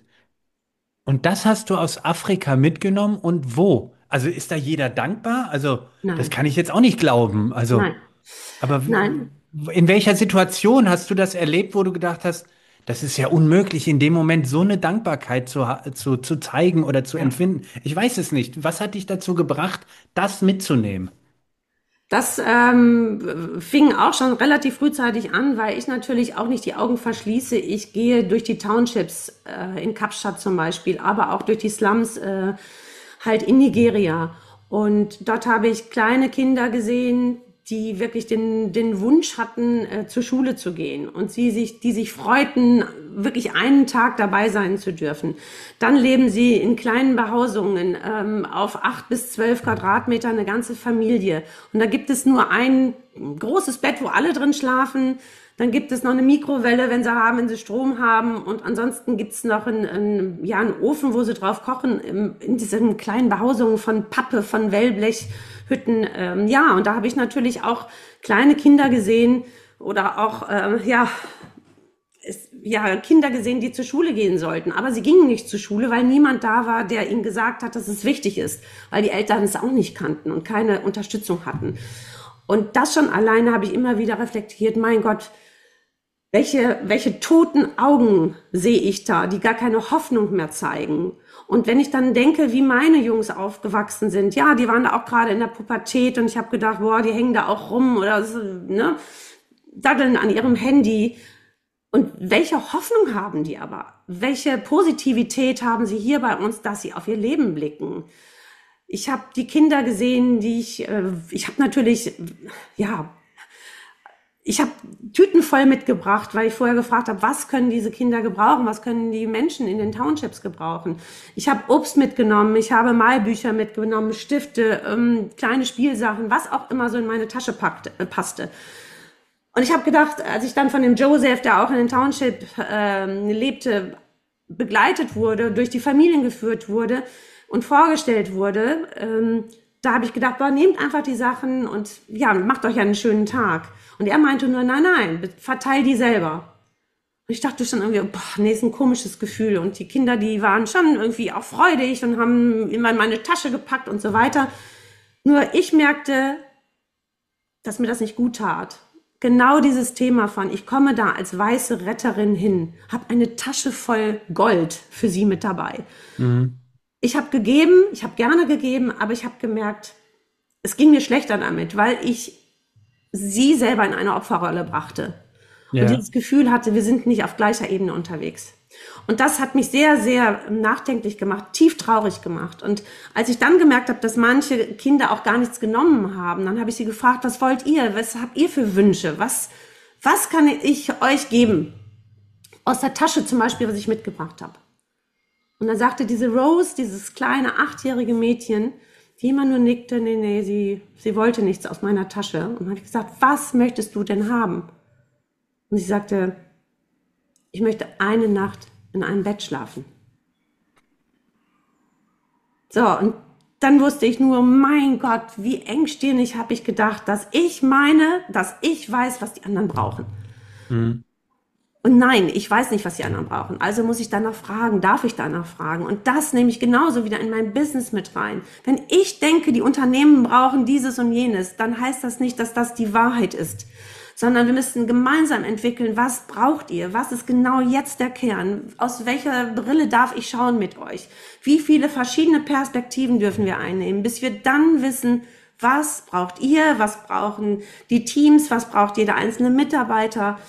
und das hast du aus Afrika mitgenommen und wo? Also ist da jeder dankbar? Also Nein. Das kann ich jetzt auch nicht glauben. Also, Nein. Aber Nein. In welcher Situation hast du das erlebt, wo du gedacht hast, das ist ja unmöglich, in dem Moment so eine Dankbarkeit zu, zu, zu zeigen oder zu empfinden? Ich weiß es nicht. Was hat dich dazu gebracht, das mitzunehmen? Das ähm, fing auch schon relativ frühzeitig an, weil ich natürlich auch nicht die Augen verschließe. Ich gehe durch die Townships äh, in Kapstadt zum Beispiel, aber auch durch die Slums äh, halt in Nigeria. Und dort habe ich kleine Kinder gesehen, die wirklich den, den Wunsch hatten, äh, zur Schule zu gehen und sie sich, die sich freuten, wirklich einen Tag dabei sein zu dürfen. Dann leben sie in kleinen Behausungen, ähm, auf acht bis zwölf Quadratmeter, eine ganze Familie. Und da gibt es nur ein großes Bett, wo alle drin schlafen. Dann gibt es noch eine Mikrowelle, wenn sie haben, wenn sie Strom haben. Und ansonsten gibt es noch einen, einen, ja, einen Ofen, wo sie drauf kochen, in, in diesen kleinen Behausungen von Pappe, von Wellblechhütten. Ähm, ja, und da habe ich natürlich auch kleine Kinder gesehen oder auch, ähm, ja, es, ja, Kinder gesehen, die zur Schule gehen sollten. Aber sie gingen nicht zur Schule, weil niemand da war, der ihnen gesagt hat, dass es wichtig ist. Weil die Eltern es auch nicht kannten und keine Unterstützung hatten. Und das schon alleine habe ich immer wieder reflektiert, mein Gott, welche, welche toten Augen sehe ich da, die gar keine Hoffnung mehr zeigen. Und wenn ich dann denke, wie meine Jungs aufgewachsen sind, ja, die waren da auch gerade in der Pubertät und ich habe gedacht, boah, die hängen da auch rum oder so, ne, daddeln an ihrem Handy. Und welche Hoffnung haben die aber? Welche Positivität haben sie hier bei uns, dass sie auf ihr Leben blicken? Ich habe die Kinder gesehen, die ich, äh, ich habe natürlich, ja, ich habe Tüten voll mitgebracht, weil ich vorher gefragt habe, was können diese Kinder gebrauchen, was können die Menschen in den Townships gebrauchen. Ich habe Obst mitgenommen, ich habe Malbücher mitgenommen, Stifte, ähm, kleine Spielsachen, was auch immer so in meine Tasche packte, äh, passte. Und ich habe gedacht, als ich dann von dem Joseph, der auch in den Township äh, lebte, begleitet wurde, durch die Familien geführt wurde und vorgestellt wurde, ähm, da habe ich gedacht, boah, nehmt einfach die Sachen und ja, macht euch einen schönen Tag. Und er meinte nur, nein, nein, verteil die selber. Und ich dachte schon irgendwie, boah, nee, ist ein komisches Gefühl. Und die Kinder, die waren schon irgendwie auch freudig und haben immer in meine Tasche gepackt und so weiter. Nur ich merkte, dass mir das nicht gut tat. Genau dieses Thema von, ich komme da als weiße Retterin hin, habe eine Tasche voll Gold für sie mit dabei. Mhm. Ich habe gegeben, ich habe gerne gegeben, aber ich habe gemerkt, es ging mir schlechter damit, weil ich sie selber in eine Opferrolle brachte. Ja. Und dieses Gefühl hatte, wir sind nicht auf gleicher Ebene unterwegs. Und das hat mich sehr, sehr nachdenklich gemacht, tief traurig gemacht. Und als ich dann gemerkt habe, dass manche Kinder auch gar nichts genommen haben, dann habe ich sie gefragt, was wollt ihr? Was habt ihr für Wünsche? Was Was kann ich euch geben? Aus der Tasche zum Beispiel, was ich mitgebracht habe. Und dann sagte diese Rose, dieses kleine achtjährige Mädchen, die immer nur nickte, nee, nee, sie, sie wollte nichts aus meiner Tasche. Und dann habe ich gesagt, was möchtest du denn haben? Und sie sagte, ich möchte eine Nacht in einem Bett schlafen. So, und dann wusste ich nur, mein Gott, wie engstirnig habe ich gedacht, dass ich meine, dass ich weiß, was die anderen brauchen. Mhm. Und nein, ich weiß nicht, was die anderen brauchen. Also muss ich danach fragen, darf ich danach fragen? Und das nehme ich genauso wieder in mein Business mit rein. Wenn ich denke, die Unternehmen brauchen dieses und jenes, dann heißt das nicht, dass das die Wahrheit ist. Sondern wir müssen gemeinsam entwickeln, was braucht ihr? Was ist genau jetzt der Kern? Aus welcher Brille darf ich schauen mit euch? Wie viele verschiedene Perspektiven dürfen wir einnehmen, bis wir dann wissen, was braucht ihr? Was brauchen die Teams? Was braucht jeder einzelne Mitarbeiter?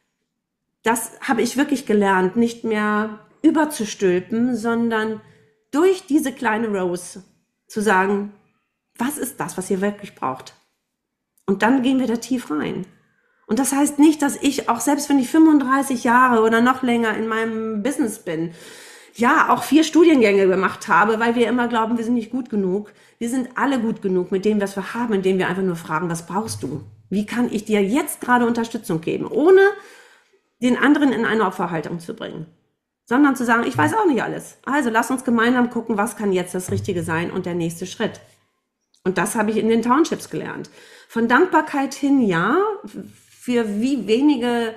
Das habe ich wirklich gelernt, nicht mehr überzustülpen, sondern durch diese kleine Rose zu sagen, was ist das, was ihr wirklich braucht? Und dann gehen wir da tief rein. Und das heißt nicht, dass ich, auch selbst wenn ich fünfunddreißig Jahre oder noch länger in meinem Business bin, ja, auch vier Studiengänge gemacht habe, weil wir immer glauben, wir sind nicht gut genug. Wir sind alle gut genug mit dem, was wir haben, indem wir einfach nur fragen, was brauchst du? Wie kann ich dir jetzt gerade Unterstützung geben, ohne den anderen in eine Opferhaltung zu bringen, sondern zu sagen, ich weiß auch nicht alles. Also lass uns gemeinsam gucken, was kann jetzt das Richtige sein und der nächste Schritt. Und das habe ich in den Townships gelernt. Von Dankbarkeit hin, ja, für wie wenige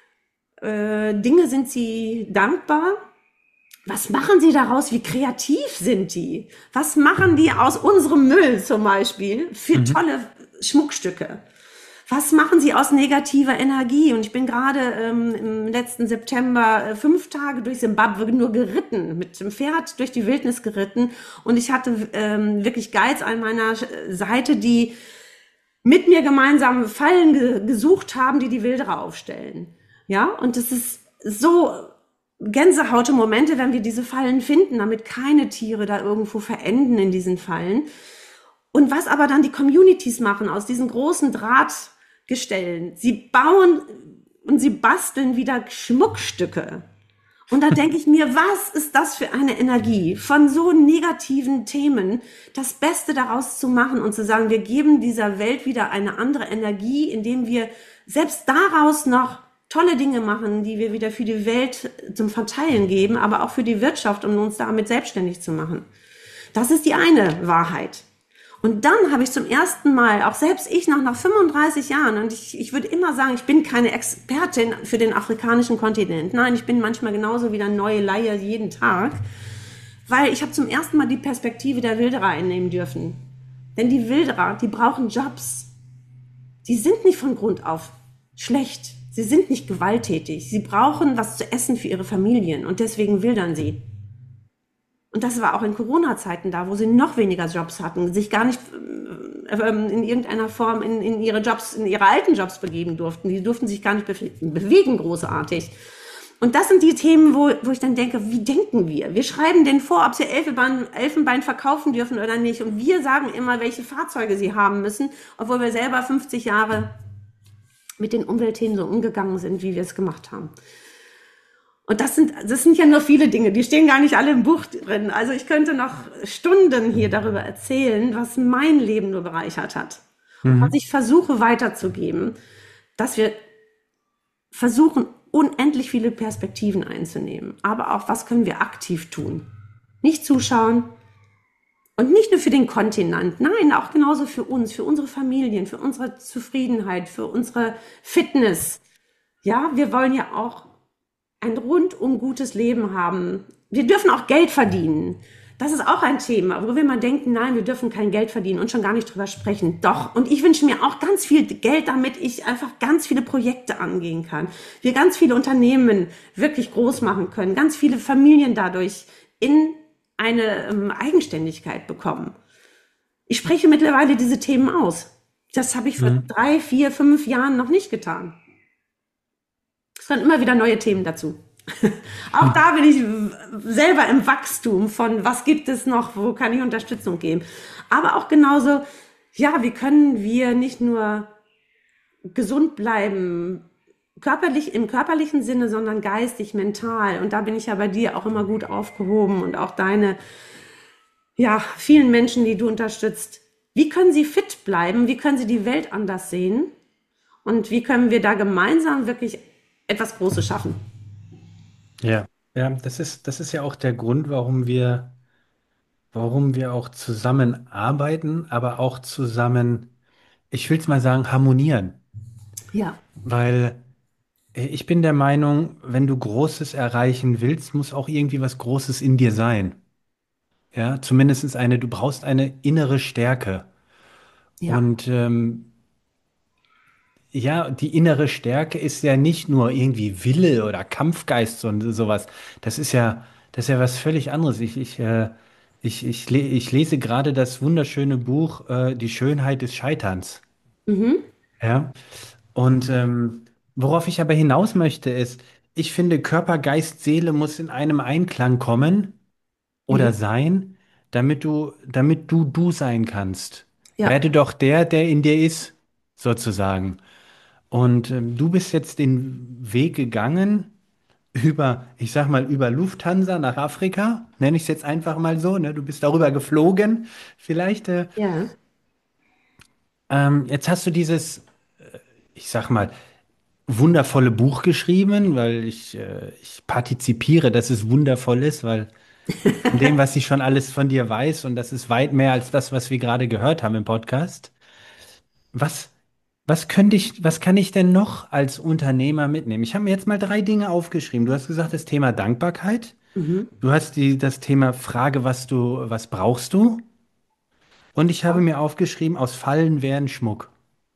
äh, Dinge sind sie dankbar. Was machen sie daraus? Wie kreativ sind die? Was machen die aus unserem Müll zum Beispiel für mhm. tolle Schmuckstücke? Was machen sie aus negativer Energie? Und ich bin gerade ähm, im letzten September äh, fünf Tage durch Simbabwe nur geritten, mit dem Pferd durch die Wildnis geritten. Und ich hatte ähm, wirklich Guides an meiner Seite, die mit mir gemeinsam Fallen ge- gesucht haben, die die Wilderer aufstellen. Ja, und es ist so Gänsehaute Momente, wenn wir diese Fallen finden, damit keine Tiere da irgendwo verenden in diesen Fallen. Und was aber dann die Communities machen aus diesen großen Drahtgestellen. Sie bauen und sie basteln wieder Schmuckstücke. Und da denke ich mir, was ist das für eine Energie, von so negativen Themen das Beste daraus zu machen und zu sagen, wir geben dieser Welt wieder eine andere Energie, indem wir selbst daraus noch tolle Dinge machen, die wir wieder für die Welt zum Verteilen geben, aber auch für die Wirtschaft, um uns damit selbstständig zu machen. Das ist die eine Wahrheit. Und dann habe ich zum ersten Mal, auch selbst ich noch nach fünfunddreißig Jahren, und ich, ich würde immer sagen, ich bin keine Expertin für den afrikanischen Kontinent. Nein, ich bin manchmal genauso wie eine neue Laie jeden Tag, weil ich habe zum ersten Mal die Perspektive der Wilderer einnehmen dürfen. Denn die Wilderer, die brauchen Jobs. Die sind nicht von Grund auf schlecht. Sie sind nicht gewalttätig. Sie brauchen was zu essen für ihre Familien und deswegen wildern sie. Und das war auch in Corona-Zeiten da, wo sie noch weniger Jobs hatten, sich gar nicht ähm, in irgendeiner Form in, in ihre Jobs, in ihre alten Jobs begeben durften. Die durften sich gar nicht bewe- bewegen, großartig. Und das sind die Themen, wo, wo ich dann denke, wie denken wir? Wir schreiben denen vor, ob sie Elfenbein, Elfenbein verkaufen dürfen oder nicht. Und wir sagen immer, welche Fahrzeuge sie haben müssen, obwohl wir selber fünfzig Jahre mit den Umweltthemen so umgegangen sind, wie wir es gemacht haben. Und das sind, das sind ja nur viele Dinge, die stehen gar nicht alle im Buch drin. Also ich könnte noch Stunden hier darüber erzählen, was mein Leben nur bereichert hat. Mhm. Und was ich versuche weiterzugeben, dass wir versuchen, unendlich viele Perspektiven einzunehmen. Aber auch, was können wir aktiv tun? Nicht zuschauen und nicht nur für den Kontinent, nein, auch genauso für uns, für unsere Familien, für unsere Zufriedenheit, für unsere Fitness. Ja, wir wollen ja auch ein rundum gutes Leben haben. Wir dürfen auch Geld verdienen. Das ist auch ein Thema, wo wir mal denken, nein, wir dürfen kein Geld verdienen und schon gar nicht drüber sprechen. Doch, und ich wünsche mir auch ganz viel Geld, damit ich einfach ganz viele Projekte angehen kann. Wir ganz viele Unternehmen wirklich groß machen können, ganz viele Familien dadurch in eine ähm, Eigenständigkeit bekommen. Ich spreche mittlerweile diese Themen aus. Das habe ich vor mhm. drei, vier, fünf Jahren noch nicht getan. Es kommen immer wieder neue Themen dazu. Auch da bin ich selber im Wachstum von, was gibt es noch, wo kann ich Unterstützung geben. Aber auch genauso, ja, wie können wir nicht nur gesund bleiben, körperlich, im körperlichen Sinne, sondern geistig, mental. Und da bin ich ja bei dir auch immer gut aufgehoben und auch deine, ja, vielen Menschen, die du unterstützt. Wie können sie fit bleiben? Wie können sie die Welt anders sehen? Und wie können wir da gemeinsam wirklich etwas Großes schaffen? Ja, ja, das ist, das ist ja auch der Grund, warum wir, warum wir auch zusammenarbeiten, aber auch zusammen, ich will es mal sagen, harmonieren. Ja, Weil äh, ich bin der Meinung, wenn du Großes erreichen willst, muss auch irgendwie was Großes in dir sein. Ja, zumindest eine, du brauchst eine innere Stärke. ja. Und ähm, ja, die innere Stärke ist ja nicht nur irgendwie Wille oder Kampfgeist und sowas. Das ist ja, das ist ja was völlig anderes. Ich, ich, äh, ich, ich, le ich lese gerade das wunderschöne Buch äh, Die Schönheit des Scheiterns. Mhm. Ja. Und ähm, worauf ich aber hinaus möchte, ist, ich finde, Körper, Geist, Seele muss in einem Einklang kommen Mhm. oder sein, damit du, damit du du sein kannst. Ja, Werde doch der, der in dir ist, sozusagen. Und ähm, du bist jetzt den Weg gegangen über, ich sag mal, über Lufthansa nach Afrika, nenne ich es jetzt einfach mal so, ne? Du bist darüber geflogen. Vielleicht, äh, ja. ähm, jetzt hast du dieses, ich sag mal, wundervolle Buch geschrieben, weil ich, äh, ich partizipiere, dass es wundervoll ist, weil von dem, was ich schon alles von dir weiß, und das ist weit mehr als das, was wir gerade gehört haben im Podcast. Was, was könnte ich, was kann ich denn noch als Unternehmer mitnehmen? Ich habe mir jetzt mal drei Dinge aufgeschrieben. Du hast gesagt, das Thema Dankbarkeit. Mhm. Du hast die, das Thema Frage, was du, was brauchst du? Und ich habe mir aufgeschrieben, aus Fallen werden Schmuck.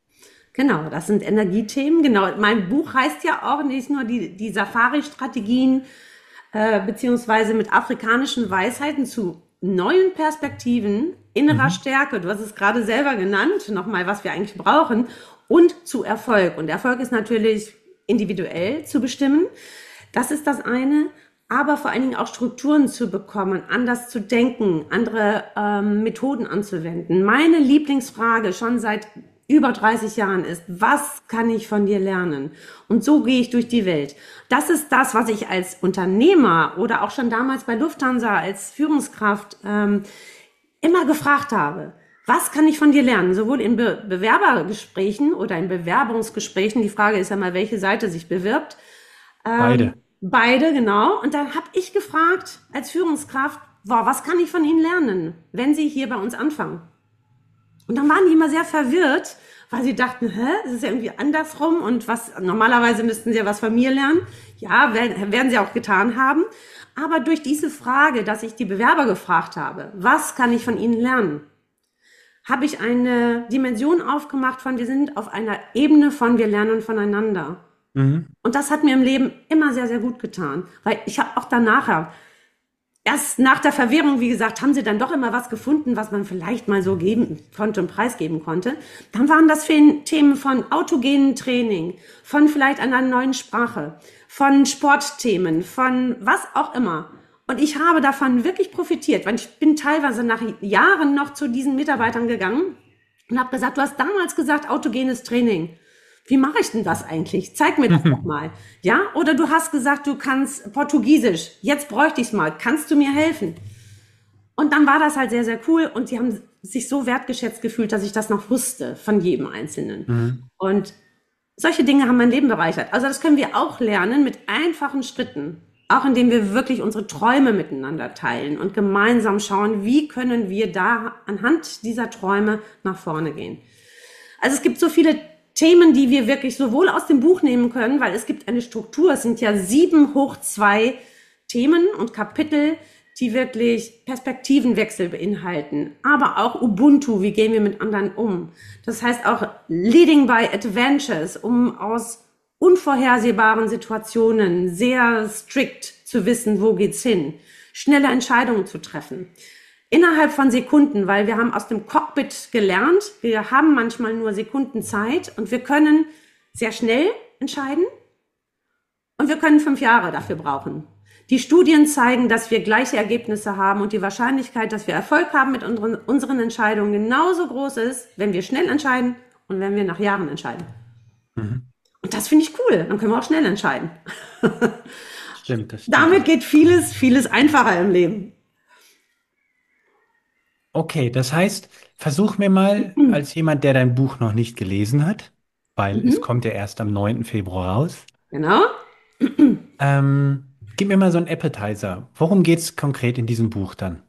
Genau, das sind Energiethemen. Genau, mein Buch heißt ja auch nicht nur die, die Safari-Strategien, äh, beziehungsweise mit afrikanischen Weisheiten zu neuen Perspektiven, innerer Mhm. Stärke. Du hast es gerade selber genannt, nochmal, was wir eigentlich brauchen, und zu Erfolg. Und Erfolg ist natürlich individuell zu bestimmen. Das ist das eine. Aber vor allen Dingen auch Strukturen zu bekommen, anders zu denken, andere ähm, Methoden anzuwenden. Meine Lieblingsfrage schon seit über dreißig Jahren ist, was kann ich von dir lernen? Und so gehe ich durch die Welt. Das ist das, was ich als Unternehmer oder auch schon damals bei Lufthansa als Führungskraft ähm, immer gefragt habe. Was kann ich von dir lernen? Sowohl in Be Bewerbergesprächen oder in Bewerbungsgesprächen. Die Frage ist ja mal, welche Seite sich bewirbt. Ähm, Beide. beide, genau. Und dann habe ich gefragt als Führungskraft, boah, was kann ich von Ihnen lernen, wenn Sie hier bei uns anfangen? Und dann waren die immer sehr verwirrt, weil sie dachten, hä, es ist ja irgendwie andersrum und was, normalerweise müssten sie ja was von mir lernen. Ja, werden, werden sie auch getan haben. Aber durch diese Frage, dass ich die Bewerber gefragt habe, was kann ich von ihnen lernen, habe ich eine Dimension aufgemacht von, wir sind auf einer Ebene von, wir lernen voneinander. Mhm. Und das hat mir im Leben immer sehr, sehr gut getan. Weil ich habe auch danach, erst nach der Verwirrung, wie gesagt, haben sie dann doch immer was gefunden, was man vielleicht mal so geben konnte und preisgeben konnte. Dann waren das Themen von autogenen Training, von vielleicht einer neuen Sprache, von Sportthemen, von was auch immer. Und ich habe davon wirklich profitiert, weil ich bin teilweise nach Jahren noch zu diesen Mitarbeitern gegangen und habe gesagt, du hast damals gesagt, autogenes Training. Wie mache ich denn das eigentlich? Zeig mir das doch mal. Ja? Oder du hast gesagt, du kannst Portugiesisch. Jetzt bräuchte ich es mal. Kannst du mir helfen? Und dann war das halt sehr, sehr cool. Und sie haben sich so wertgeschätzt gefühlt, dass ich das noch wusste von jedem Einzelnen. Mhm. Und solche Dinge haben mein Leben bereichert. Also das können wir auch lernen mit einfachen Schritten. Auch indem wir wirklich unsere Träume miteinander teilen und gemeinsam schauen, wie können wir da anhand dieser Träume nach vorne gehen. Also es gibt so viele Themen, die wir wirklich sowohl aus dem Buch nehmen können, weil es gibt eine Struktur, es sind ja sieben hoch zwei Themen und Kapitel, die wirklich Perspektivenwechsel beinhalten, aber auch Ubuntu, wie gehen wir mit anderen um. Das heißt auch Leading by Adventures, um aus unvorhersehbaren Situationen sehr strikt zu wissen, wo geht's hin, schnelle Entscheidungen zu treffen. Innerhalb von Sekunden, weil wir haben aus dem Cockpit gelernt, wir haben manchmal nur Sekunden Zeit und wir können sehr schnell entscheiden und wir können fünf Jahre dafür brauchen. Die Studien zeigen, dass wir gleiche Ergebnisse haben und die Wahrscheinlichkeit, dass wir Erfolg haben mit unseren, unseren Entscheidungen genauso groß ist, wenn wir schnell entscheiden und wenn wir nach Jahren entscheiden. Mhm. Und das finde ich cool. Dann können wir auch schnell entscheiden. Stimmt, das stimmt. Damit geht vieles, vieles einfacher im Leben. Okay, das heißt, versuch mir mal als jemand, der dein Buch noch nicht gelesen hat, weil es Mhm. kommt ja erst am neunten Februar raus, Genau. ähm, gib mir mal so einen Appetizer. Worum geht es konkret in diesem Buch dann?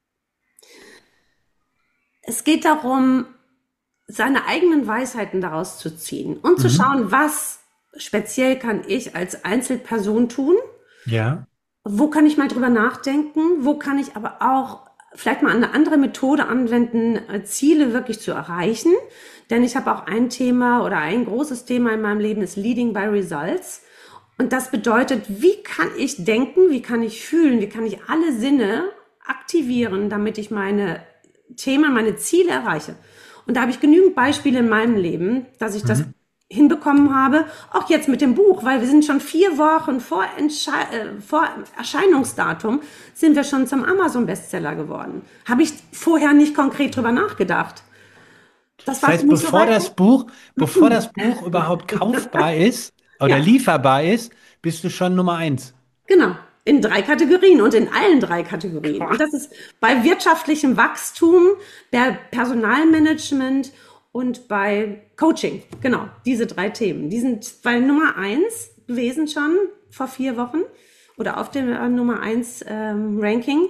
Es geht darum, seine eigenen Weisheiten daraus zu ziehen und zu Mhm. schauen, was speziell kann ich als Einzelperson tun. Ja. Wo kann ich mal drüber nachdenken? Wo kann ich aber auch vielleicht mal eine andere Methode anwenden, äh, Ziele wirklich zu erreichen? Denn ich habe auch ein Thema oder ein großes Thema in meinem Leben ist Leading by Results. Und das bedeutet, wie kann ich denken, wie kann ich fühlen, wie kann ich alle Sinne aktivieren, damit ich meine Themen, meine Ziele erreiche. Und da habe ich genügend Beispiele in meinem Leben, dass ich das Mhm. hinbekommen habe, auch jetzt mit dem Buch, weil wir sind schon vier Wochen vor, Entsche äh, vor Erscheinungsdatum, sind wir schon zum Amazon-Bestseller geworden. Habe ich vorher nicht konkret drüber nachgedacht. Das Das war für heißt, mich so bevor weit. das Buch, bevor das Buch überhaupt kaufbar ist oder Ja, lieferbar ist, bist du schon Nummer eins. genau. In drei Kategorien und in allen drei Kategorien. Und das ist bei wirtschaftlichem Wachstum, bei Personalmanagement und bei Coaching. Genau, diese drei Themen. Die sind bei Nummer eins gewesen schon vor vier Wochen oder auf dem äh, Nummer eins ähm, Ranking.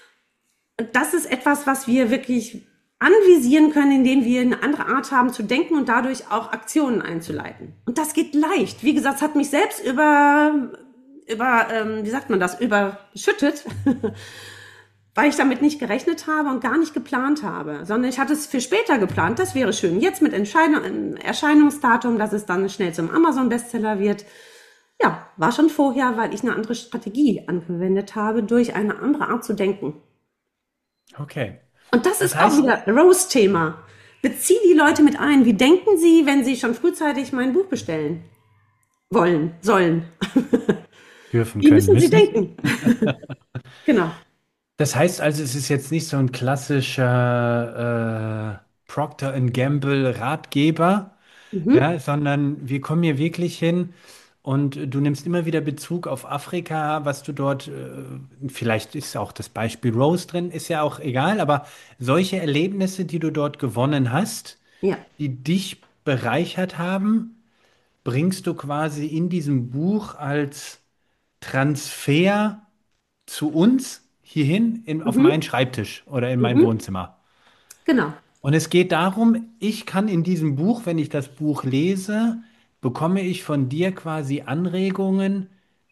Und das ist etwas, was wir wirklich anvisieren können, indem wir eine andere Art haben zu denken und dadurch auch Aktionen einzuleiten. Und das geht leicht. Wie gesagt, es hat mich selbst über, über ähm, wie sagt man das, überschüttet, weil ich damit nicht gerechnet habe und gar nicht geplant habe, sondern ich hatte es für später geplant. Das wäre schön. Jetzt mit Entscheidung, Erscheinungsdatum, dass es dann schnell zum Amazon-Bestseller wird. Ja, war schon vorher, weil ich eine andere Strategie angewendet habe, durch eine andere Art zu denken. Okay. Und das Das ist auch heißt, wieder Rose-Thema. Bezieh die Leute mit ein. Wie denken sie, wenn sie schon frühzeitig mein Buch bestellen wollen, sollen? dürfen, Wie können, müssen sie müssen. denken? Genau. Das heißt also, es ist jetzt nicht so ein klassischer äh, Procter and Gamble Ratgeber, Mhm. ja, sondern wir kommen hier wirklich hin und du nimmst immer wieder Bezug auf Afrika, was du dort, äh, vielleicht ist auch das Beispiel Rose drin, ist ja auch egal, aber solche Erlebnisse, die du dort gewonnen hast, Ja. die dich bereichert haben, bringst du quasi in diesem Buch als Transfer zu uns hierhin in, auf meinen Mhm. Schreibtisch oder in mein Mhm. Wohnzimmer. Genau. Und es geht darum, ich kann in diesem Buch, wenn ich das Buch lese, bekomme ich von dir quasi Anregungen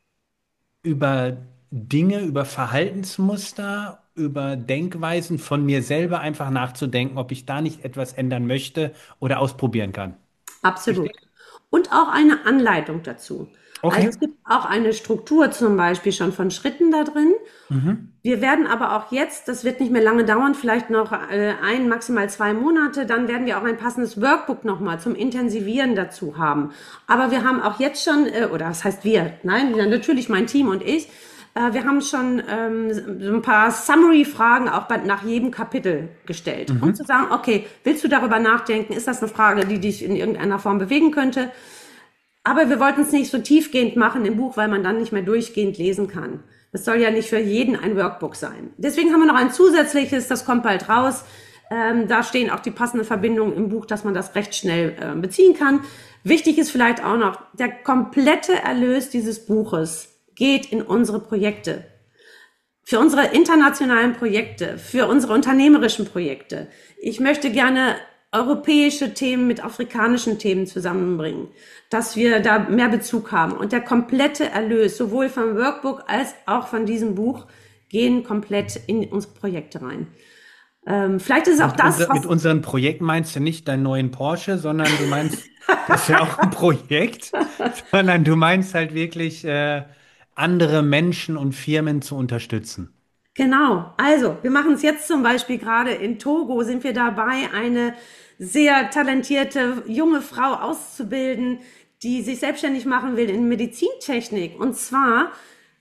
über Dinge, über Verhaltensmuster, über Denkweisen von mir selber einfach nachzudenken, ob ich da nicht etwas ändern möchte oder ausprobieren kann. Absolut. Richtig? Und auch eine Anleitung dazu. Also Okay. es gibt auch eine Struktur zum Beispiel schon von Schritten da drin. Mhm. Wir werden aber auch jetzt, das wird nicht mehr lange dauern, vielleicht noch äh, ein, maximal zwei Monate, dann werden wir auch ein passendes Workbook nochmal zum Intensivieren dazu haben. Aber wir haben auch jetzt schon, äh, oder was heißt wir? Nein, ja, natürlich mein Team und ich, äh, wir haben schon ähm, so ein paar Summary-Fragen auch bei, nach jedem Kapitel gestellt, um zu Mhm. sagen, okay, willst du darüber nachdenken? Ist das eine Frage, die dich in irgendeiner Form bewegen könnte? Aber wir wollten es nicht so tiefgehend machen im Buch, weil man dann nicht mehr durchgehend lesen kann. Das soll ja nicht für jeden ein Workbook sein. Deswegen haben wir noch ein zusätzliches, das kommt bald raus. Ähm, da stehen auch die passenden Verbindungen im Buch, dass man das recht schnell äh, beziehen kann. Wichtig ist vielleicht auch noch, der komplette Erlös dieses Buches geht in unsere Projekte. Für unsere internationalen Projekte, für unsere unternehmerischen Projekte. Ich möchte gerne europäische Themen mit afrikanischen Themen zusammenbringen, dass wir da mehr Bezug haben. Und der komplette Erlös, sowohl vom Workbook als auch von diesem Buch, gehen komplett in unsere Projekte rein. Ähm, vielleicht ist es auch Mit, das, unser, was mit unseren Projekten meinst du nicht deinen neuen Porsche, sondern du meinst, das ist ja auch ein Projekt, sondern du meinst halt wirklich äh, andere Menschen und Firmen zu unterstützen. genau. Also, wir machen es jetzt zum Beispiel gerade in Togo, sind wir dabei, eine sehr talentierte junge Frau auszubilden, die sich selbstständig machen will in Medizintechnik. Und zwar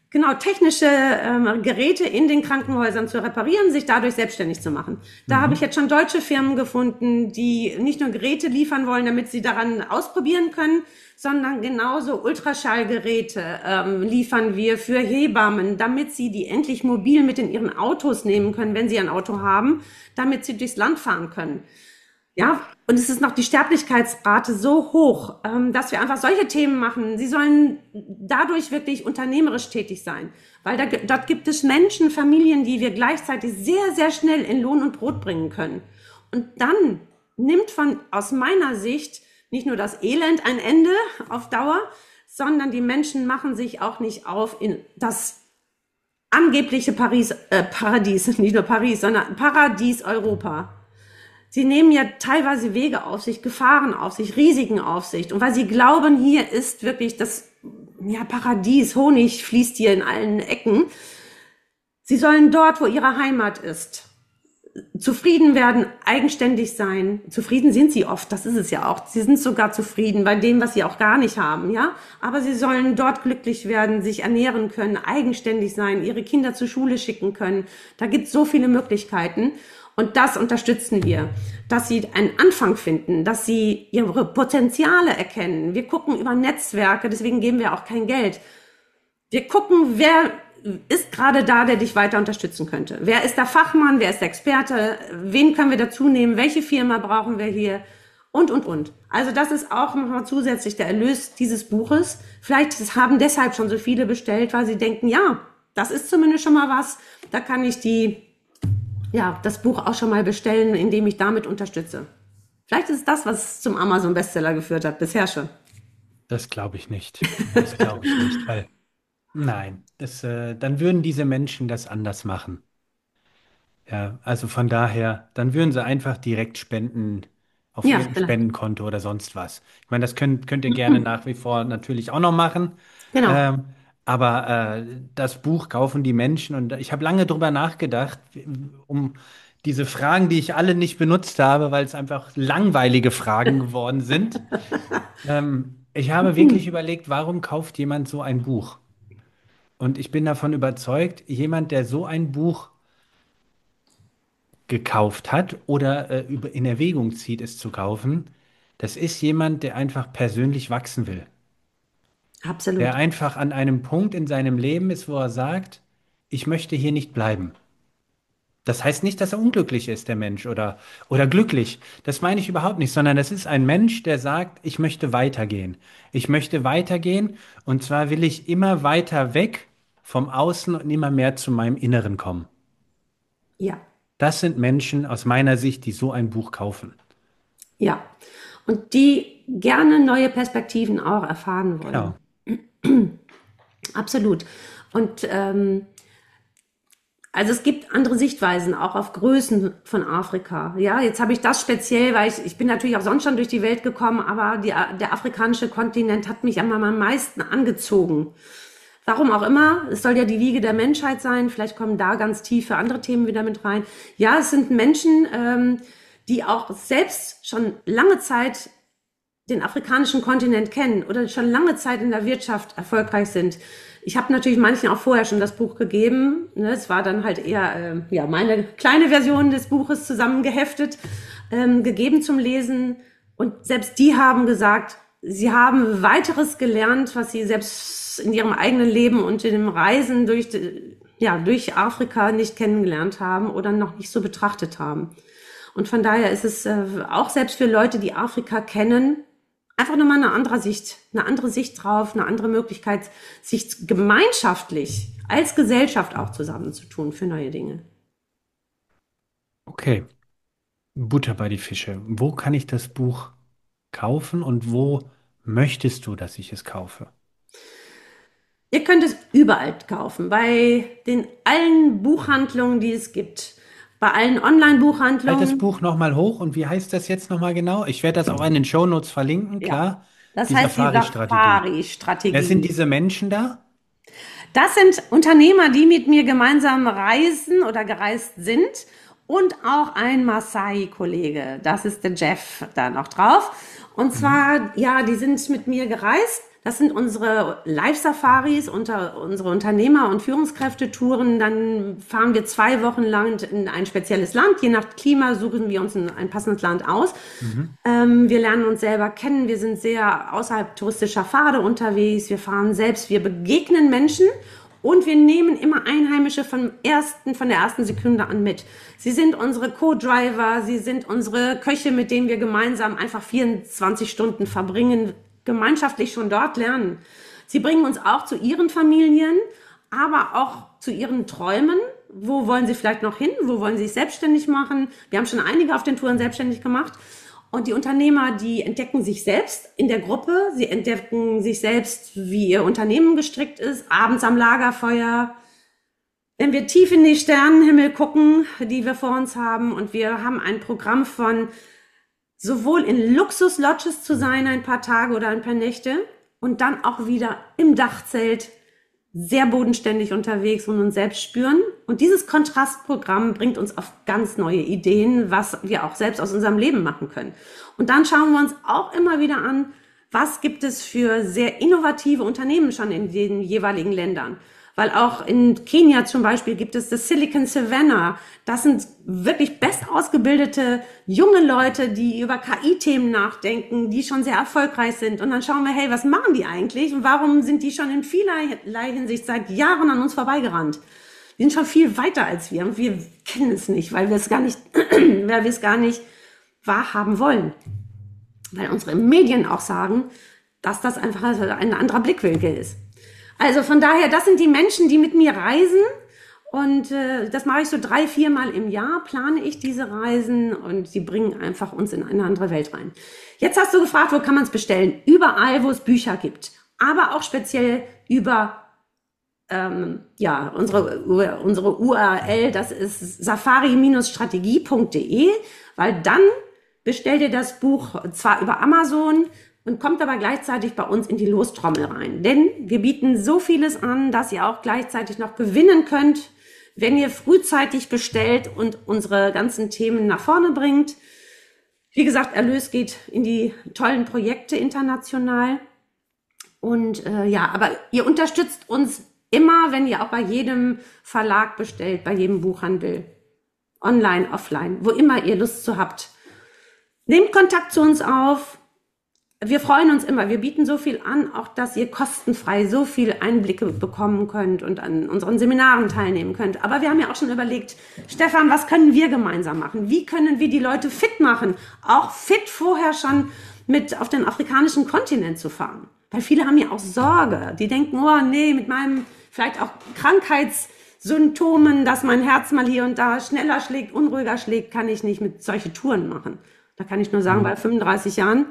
genau, technische ähm, Geräte in den Krankenhäusern zu reparieren, sich dadurch selbstständig zu machen. Da mhm. habe ich jetzt schon deutsche Firmen gefunden, die nicht nur Geräte liefern wollen, damit sie daran ausprobieren können, sondern genauso Ultraschallgeräte ähm, liefern wir für Hebammen, damit sie die endlich mobil mit in ihren Autos nehmen können, wenn sie ein Auto haben, damit sie durchs Land fahren können. Ja, und es ist noch die Sterblichkeitsrate so hoch, ähm, dass wir einfach solche Themen machen. Sie sollen dadurch wirklich unternehmerisch tätig sein, weil da, dort gibt es Menschen, Familien, die wir gleichzeitig sehr, sehr schnell in Lohn und Brot bringen können. Und dann nimmt von, aus meiner Sicht, nicht nur das Elend ein Ende auf Dauer, sondern die Menschen machen sich auch nicht auf in das angebliche Paris, äh, Paradies, nicht nur Paris, sondern Paradies Europa. Sie nehmen ja teilweise Wege auf sich, Gefahren auf sich, Risiken auf sich. Und weil sie glauben, hier ist wirklich das ja, Paradies, Honig fließt hier in allen Ecken. Sie sollen dort, wo ihre Heimat ist, zufrieden werden, eigenständig sein. Zufrieden sind sie oft, das ist es ja auch. Sie sind sogar zufrieden bei dem, was sie auch gar nicht haben, ja. Aber sie sollen dort glücklich werden, sich ernähren können, eigenständig sein, ihre Kinder zur Schule schicken können. Da gibt es so viele Möglichkeiten. Und das unterstützen wir, dass sie einen Anfang finden, dass sie ihre Potenziale erkennen. Wir gucken über Netzwerke, deswegen geben wir auch kein Geld. Wir gucken, wer ist gerade da, der dich weiter unterstützen könnte. Wer ist der Fachmann, wer ist der Experte, wen können wir dazu nehmen, welche Firma brauchen wir hier und, und, und. Also das ist auch nochmal zusätzlich der Erlös dieses Buches. Vielleicht haben deshalb schon so viele bestellt, weil sie denken, ja, das ist zumindest schon mal was, da kann ich die ja, das Buch auch schon mal bestellen, indem ich damit unterstütze. Vielleicht ist es das, was zum Amazon-Bestseller geführt hat, bisher schon. Das glaube ich nicht. Das glaube ich nicht, weil nein, das, äh, dann würden diese Menschen das anders machen. Ja, also von daher, dann würden sie einfach direkt spenden auf Ja, irgendein vielleicht. Spendenkonto oder sonst was. Ich meine, das könnt, könnt ihr gerne nach wie vor natürlich auch noch machen. Genau. Ähm, aber äh, das Buch kaufen die Menschen und ich habe lange drüber nachgedacht, um diese Fragen, die ich alle nicht benutzt habe, weil es einfach langweilige Fragen geworden sind. Ähm, ich habe wirklich überlegt, warum kauft jemand so ein Buch? Und ich bin davon überzeugt, jemand, der so ein Buch gekauft hat oder äh, über, in Erwägung zieht, es zu kaufen, das ist jemand, der einfach persönlich wachsen will. Der Absolut. einfach an einem Punkt in seinem Leben ist, wo er sagt, ich möchte hier nicht bleiben. Das heißt nicht, dass er unglücklich ist, der Mensch, oder, oder glücklich. Das meine ich überhaupt nicht, sondern das ist ein Mensch, der sagt, ich möchte weitergehen. Ich möchte weitergehen und zwar will ich immer weiter weg vom Außen und immer mehr zu meinem Inneren kommen. Ja, Das sind Menschen aus meiner Sicht, die so ein Buch kaufen. ja. Und die gerne neue Perspektiven auch erfahren wollen. Genau. Absolut. Und ähm, also es gibt andere Sichtweisen auch auf Größen von Afrika. Ja, jetzt habe ich das speziell, weil ich, ich bin natürlich auch sonst schon durch die Welt gekommen, aber die, der afrikanische Kontinent hat mich am, am meisten angezogen. Warum auch immer, es soll ja die Wiege der Menschheit sein, vielleicht kommen da ganz tiefe andere Themen wieder mit rein. Ja, es sind Menschen, ähm, die auch selbst schon lange Zeit den afrikanischen Kontinent kennen oder schon lange Zeit in der Wirtschaft erfolgreich sind. Ich habe natürlich manchen auch vorher schon das Buch gegeben. Ne? Es war dann halt eher äh, ja meine kleine Version des Buches zusammengeheftet, ähm, gegeben zum Lesen. Und selbst die haben gesagt, sie haben weiteres gelernt, was sie selbst in ihrem eigenen Leben und in dem Reisen durch, ja, durch Afrika nicht kennengelernt haben oder noch nicht so betrachtet haben. Und von daher ist es äh, auch selbst für Leute, die Afrika kennen, einfach nochmal eine andere Sicht, eine andere Sicht drauf, eine andere Möglichkeit, sich gemeinschaftlich als Gesellschaft auch zusammenzutun für neue Dinge. Okay, Butter bei die Fische. Wo kann ich das Buch kaufen und wo möchtest du, dass ich es kaufe? Ihr könnt es überall kaufen, bei den allen Buchhandlungen, die es gibt, bei allen Halt das Online-Buchhandlungen. Buch nochmal hoch und wie heißt das jetzt nochmal genau? Ich werde das auch in den Shownotes verlinken, Ja, klar. das Die heißt die Safari-Strategie. Wer sind Safari-Strategie. diese Menschen da? Das sind Unternehmer, die mit mir gemeinsam reisen oder gereist sind und auch ein Maasai-Kollege. Das ist der Jeff da noch drauf. Und Mhm. zwar, ja, die sind mit mir gereist Das sind unsere Live-Safaris, unter, unsere Unternehmer- und Führungskräftetouren. Dann fahren wir zwei Wochen lang in ein spezielles Land. Je nach Klima suchen wir uns ein, ein passendes Land aus. Mhm. Ähm, wir lernen uns selber kennen. Wir sind sehr außerhalb touristischer Pfade unterwegs. Wir fahren selbst. Wir begegnen Menschen. Und wir nehmen immer Einheimische vom ersten, von der ersten Sekunde an mit. Sie sind unsere Co-Driver, sie sind unsere Köche, mit denen wir gemeinsam einfach vierundzwanzig Stunden verbringen, gemeinschaftlich schon dort lernen. Sie bringen uns auch zu ihren Familien, aber auch zu ihren Träumen. Wo wollen sie vielleicht noch hin? Wo wollen sie sich selbstständig machen? Wir haben schon einige auf den Touren selbstständig gemacht. Und die Unternehmer, die entdecken sich selbst in der Gruppe. Sie entdecken sich selbst, wie ihr Unternehmen gestrickt ist, abends am Lagerfeuer. Wenn wir tief in die Sternenhimmel gucken, die wir vor uns haben, und wir haben ein Programm von sowohl in Luxus-Lodges zu sein, ein paar Tage oder ein paar Nächte, und dann auch wieder im Dachzelt, sehr bodenständig unterwegs und uns selbst spüren. Und dieses Kontrastprogramm bringt uns auf ganz neue Ideen, was wir auch selbst aus unserem Leben machen können. Und dann schauen wir uns auch immer wieder an, was gibt es für sehr innovative Unternehmen schon in den jeweiligen Ländern. Weil auch in Kenia zum Beispiel gibt es das Silicon Savannah. Das sind wirklich bestausgebildete junge Leute, die über K I-Themen nachdenken, die schon sehr erfolgreich sind. Und dann schauen wir, hey, was machen die eigentlich? Und warum sind die schon in vielerlei Hinsicht seit Jahren an uns vorbeigerannt? Die sind schon viel weiter als wir. Und wir kennen es nicht, weil wir es gar nicht, weil wir es gar nicht wahrhaben wollen. Weil unsere Medien auch sagen, dass das einfach ein anderer Blickwinkel ist. Also von daher, das sind die Menschen, die mit mir reisen, und äh, das mache ich so drei, viermal im Jahr, plane ich diese Reisen, und die bringen einfach uns in eine andere Welt rein. Jetzt hast du gefragt, wo kann man es bestellen? Überall, wo es Bücher gibt, aber auch speziell über ähm, ja unsere unsere U R L, das ist safari Strategie Punkt de, weil dann bestellt ihr das Buch zwar über Amazon und kommt aber gleichzeitig bei uns in die Lostrommel rein. Denn wir bieten so vieles an, dass ihr auch gleichzeitig noch gewinnen könnt, wenn ihr frühzeitig bestellt und unsere ganzen Themen nach vorne bringt. Wie gesagt, Erlös geht in die tollen Projekte international. Und äh, ja, aber ihr unterstützt uns immer, wenn ihr auch bei jedem Verlag bestellt, bei jedem Buchhandel, online, offline, wo immer ihr Lust zu habt. Nehmt Kontakt zu uns auf. Wir freuen uns immer. Wir bieten so viel an, auch dass ihr kostenfrei so viel Einblicke bekommen könnt und an unseren Seminaren teilnehmen könnt. Aber wir haben ja auch schon überlegt, Stefan, was können wir gemeinsam machen? Wie können wir die Leute fit machen? Auch fit vorher schon mit auf den afrikanischen Kontinent zu fahren. Weil viele haben ja auch Sorge. Die denken, oh nee, mit meinem vielleicht auch Krankheitssymptomen, dass mein Herz mal hier und da schneller schlägt, unruhiger schlägt, kann ich nicht mit solche Touren machen. Da kann ich nur sagen, bei fünfunddreißig Jahren,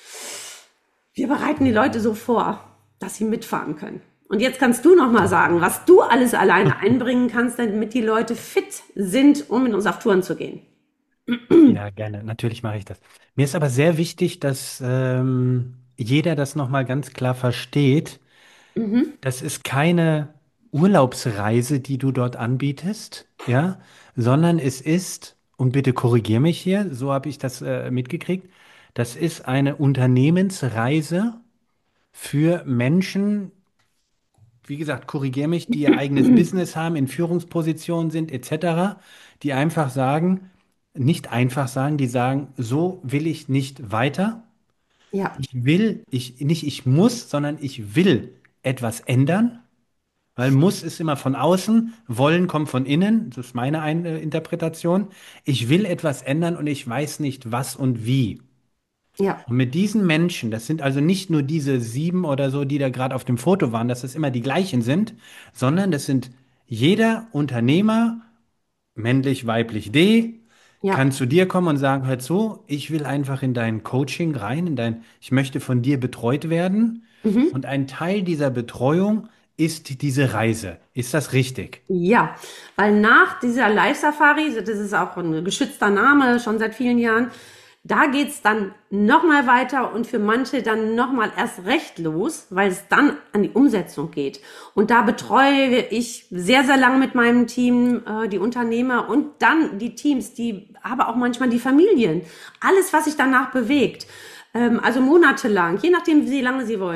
wir bereiten die Leute so vor, dass sie mitfahren können. Und jetzt kannst du noch mal sagen, was du alles alleine einbringen kannst, damit die Leute fit sind, um mit uns auf Touren zu gehen. Ja, gerne. Natürlich mache ich das. Mir ist aber sehr wichtig, dass ähm, jeder das nochmal ganz klar versteht. Mhm. Das ist keine Urlaubsreise, die du dort anbietest, ja, sondern es ist, und bitte korrigier mich hier, so habe ich das äh, mitgekriegt, das ist eine Unternehmensreise für Menschen, wie gesagt, korrigier mich, die ihr eigenes Business haben, in Führungspositionen sind, et cetera, die einfach sagen, nicht einfach sagen, die sagen, so will ich nicht weiter. Ja, Ich will, ich, nicht ich muss, sondern ich will etwas ändern, weil muss ist immer von außen, wollen kommt von innen, das ist meine Ein äh, Interpretation. Ich will etwas ändern und ich weiß nicht was und wie. ja, Und mit diesen Menschen, das sind also nicht nur diese sieben oder so, die da gerade auf dem Foto waren, dass das immer die gleichen sind, sondern das sind jeder Unternehmer, männlich, weiblich, D, ja. kann zu dir kommen und sagen, hör zu, ich will einfach in dein Coaching rein, in dein, ich möchte von dir betreut werden. Mhm. Und ein Teil dieser Betreuung ist diese Reise. Ist das richtig? Ja, weil nach dieser Live-Safari, das ist auch ein geschützter Name, schon seit vielen Jahren, da geht's dann nochmal weiter und für manche dann nochmal erst recht los, weil es dann an die Umsetzung geht. Und da betreue ich sehr, sehr lange mit meinem Team äh, die Unternehmer und dann die Teams, die, aber auch manchmal die Familien. Alles, was sich danach bewegt. Ähm, also monatelang, je nachdem, wie lange sie wollen.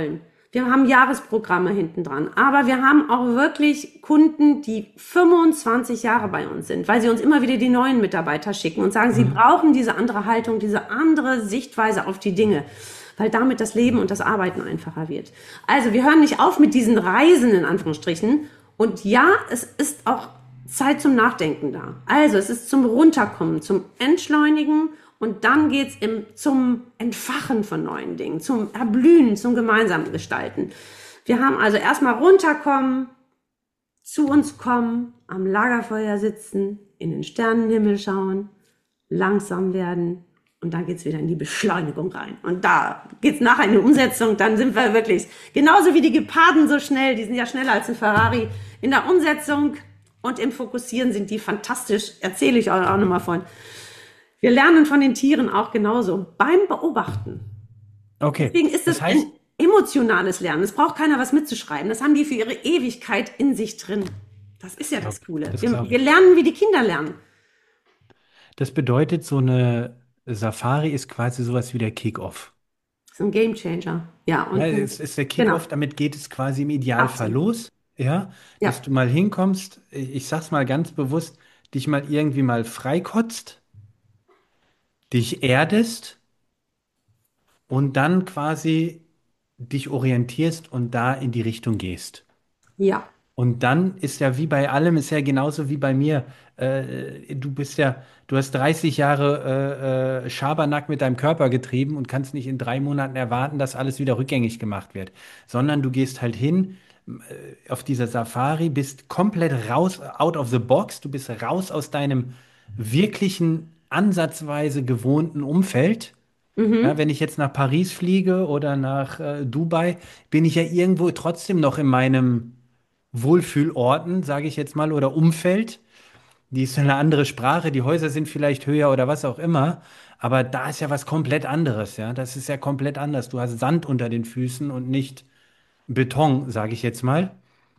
Wir haben Jahresprogramme hinten dran. Aber wir haben auch wirklich Kunden, die fünfundzwanzig Jahre bei uns sind, weil sie uns immer wieder die neuen Mitarbeiter schicken und sagen, sie Mhm. brauchen diese andere Haltung, diese andere Sichtweise auf die Dinge, weil damit das Leben und das Arbeiten einfacher wird. Also wir hören nicht auf mit diesen Reisen in Anführungsstrichen. Und ja, es ist auch Zeit zum Nachdenken da. Also es ist zum Runterkommen, zum Entschleunigen und dann geht's im, zum Entfachen von neuen Dingen, zum Erblühen, zum gemeinsamen Gestalten. Wir haben also erstmal runterkommen, zu uns kommen, am Lagerfeuer sitzen, in den Sternenhimmel schauen, langsam werden und dann geht's wieder in die Beschleunigung rein. Und da geht's nachher in die Umsetzung, dann sind wir wirklich, genauso wie die Geparden so schnell, die sind ja schneller als ein Ferrari, in der Umsetzung und im Fokussieren sind die fantastisch, erzähle ich euch auch nochmal von. Wir lernen von den Tieren auch genauso beim Beobachten. Okay, Deswegen ist das es ein heißt, emotionales Lernen. Es braucht keiner was mitzuschreiben. Das haben die für ihre Ewigkeit in sich drin. Das ist ja das glaub, Coole. das Wir, glaube wir ich. lernen, wie die Kinder lernen. Das bedeutet, so eine Safari ist quasi sowas wie der Kick-Off. Das ist ein Gamechanger. Ja, Ja, und es ist der genau, Kick-Off, damit geht es quasi im Idealfall absolut. los, ja, dass Ja, du mal hinkommst, ich ich sag's mal ganz bewusst, dich mal irgendwie mal freikotzt, dich erdest und dann quasi dich orientierst und da in die Richtung gehst. ja, Und dann ist ja wie bei allem, ist ja genauso wie bei mir. Äh, du bist ja, du hast dreißig Jahre äh, äh, Schabernack mit deinem Körper getrieben und kannst nicht in drei Monaten erwarten, dass alles wieder rückgängig gemacht wird. Sondern du gehst halt hin äh, auf dieser Safari, bist komplett raus, out of the box, du bist raus aus deinem wirklichen, ansatzweise gewohnten Umfeld. Ja, mhm, wenn ich jetzt nach Paris fliege oder nach äh, Dubai, bin ich ja irgendwo trotzdem noch in meinem Wohlfühlorten, sage ich jetzt mal, oder Umfeld. Die ist eine andere Sprache, die Häuser sind vielleicht höher oder was auch immer, aber da ist ja was komplett anderes, ja. Das ist ja komplett anders. Du hast Sand unter den Füßen und nicht Beton, sage ich jetzt mal.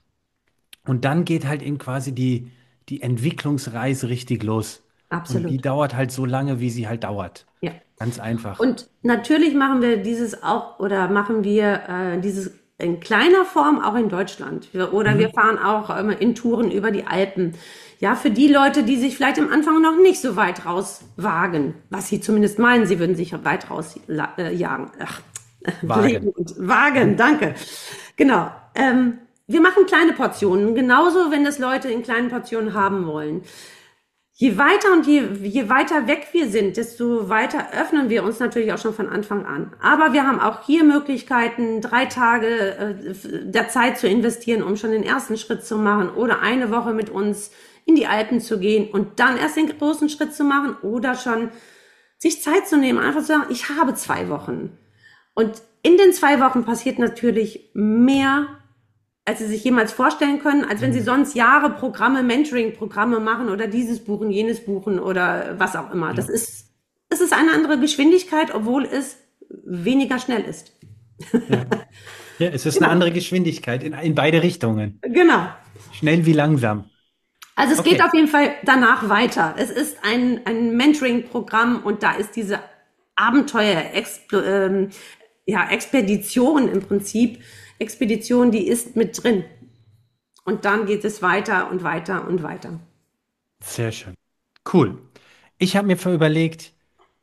Und dann geht halt eben quasi die, die Entwicklungsreise richtig los. Und die absolut. dauert halt so lange, wie sie halt dauert. Ja. Ganz einfach. Und natürlich machen wir dieses auch oder machen wir äh, dieses in kleiner Form auch in Deutschland. Wir, oder wir Mhm. fahren auch ähm, in Touren über die Alpen. Ja, für die Leute, die sich vielleicht am Anfang noch nicht so weit rauswagen, was sie zumindest meinen, sie würden sich weit rausjagen. Äh, jagen. Ach, legen Wagen. und wagen, danke. Genau. Ähm, wir machen kleine Portionen, genauso wenn das Leute in kleinen Portionen haben wollen. Je weiter und je, je weiter weg wir sind, desto weiter öffnen wir uns natürlich auch schon von Anfang an. Aber wir haben auch hier Möglichkeiten, drei Tage äh, der Zeit zu investieren, um schon den ersten Schritt zu machen oder eine Woche mit uns in die Alpen zu gehen und dann erst den großen Schritt zu machen oder schon sich Zeit zu nehmen, einfach zu sagen, ich habe zwei Wochen. Und in den zwei Wochen passiert natürlich mehr, als sie sich jemals vorstellen können, als wenn sie Mhm. sonst Jahre Programme, Mentoring-Programme machen oder dieses buchen, jenes buchen oder was auch immer. Das Ja. ist, es ist eine andere Geschwindigkeit, obwohl es weniger schnell ist. Ja. Ja, es ist eine Genau, andere Geschwindigkeit in, in beide Richtungen. genau. Schnell wie langsam. Also es geht Okay. auf jeden Fall danach weiter. Es ist ein, ein Mentoring-Programm und da ist diese Abenteuer, Explo ähm, ja, Expedition im Prinzip, Expedition, die ist mit drin. Und dann geht es weiter und weiter und weiter. Sehr schön. Cool. Ich habe mir vor überlegt,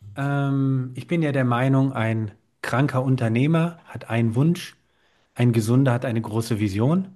ähm, ich bin ja der Meinung, ein kranker Unternehmer hat einen Wunsch, ein Gesunder hat eine große Vision.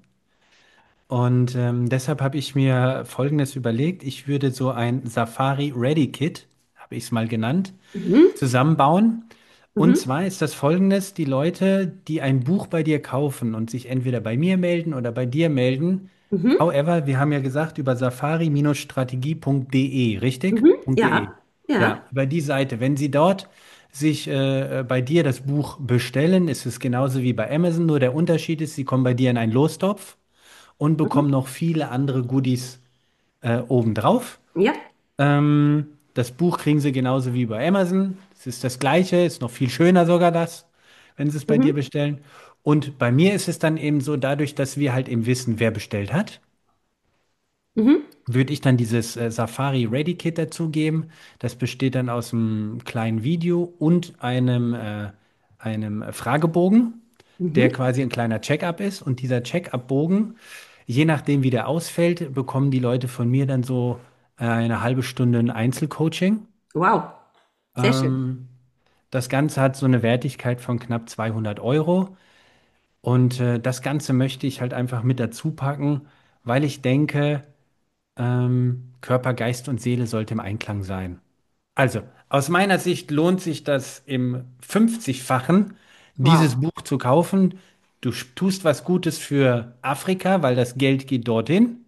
Und ähm, deshalb habe ich mir Folgendes überlegt. Ich würde so ein Safari Ready Kit, habe ich es mal genannt, Mhm, zusammenbauen. Und mhm, zwar ist das Folgendes: Die Leute, die ein Buch bei dir kaufen und sich entweder bei mir melden oder bei dir melden. mhm, However, wir haben ja gesagt über safari-strategie punkt de, richtig? mhm, .de. ja, ja, Ja, über die Seite. Wenn Sie dort sich äh, bei dir das Buch bestellen, ist es genauso wie bei Amazon, nur der Unterschied ist, Sie kommen bei dir in einen Lostopf und mhm, bekommen noch viele andere Goodies äh, obendrauf. ja, Ähm, das Buch kriegen Sie genauso wie bei Amazon. Es ist das Gleiche, ist noch viel schöner sogar das, wenn Sie es bei dir mhm, bestellen. Und bei mir ist es dann eben so, dadurch, dass wir halt eben wissen, wer bestellt hat, mhm, würde ich dann dieses äh, Safari Ready Kit dazugeben. Das besteht dann aus einem kleinen Video und einem, äh, einem Fragebogen. der quasi ein kleiner Check-up ist. Und dieser Check-up-Bogen, je nachdem, wie der ausfällt, bekommen die Leute von mir dann so äh, eine halbe Stunde ein Einzelcoaching. Wow, sehr schön. Ähm, Das Ganze hat so eine Wertigkeit von knapp zweihundert Euro. Und äh, das Ganze möchte ich halt einfach mit dazu packen, weil ich denke, ähm, Körper, Geist und Seele sollte im Einklang sein. Also, aus meiner Sicht lohnt sich das im fünfzig-fachen, dieses Wow. Buch zu kaufen. Du sch- tust was Gutes für Afrika, weil das Geld geht dorthin.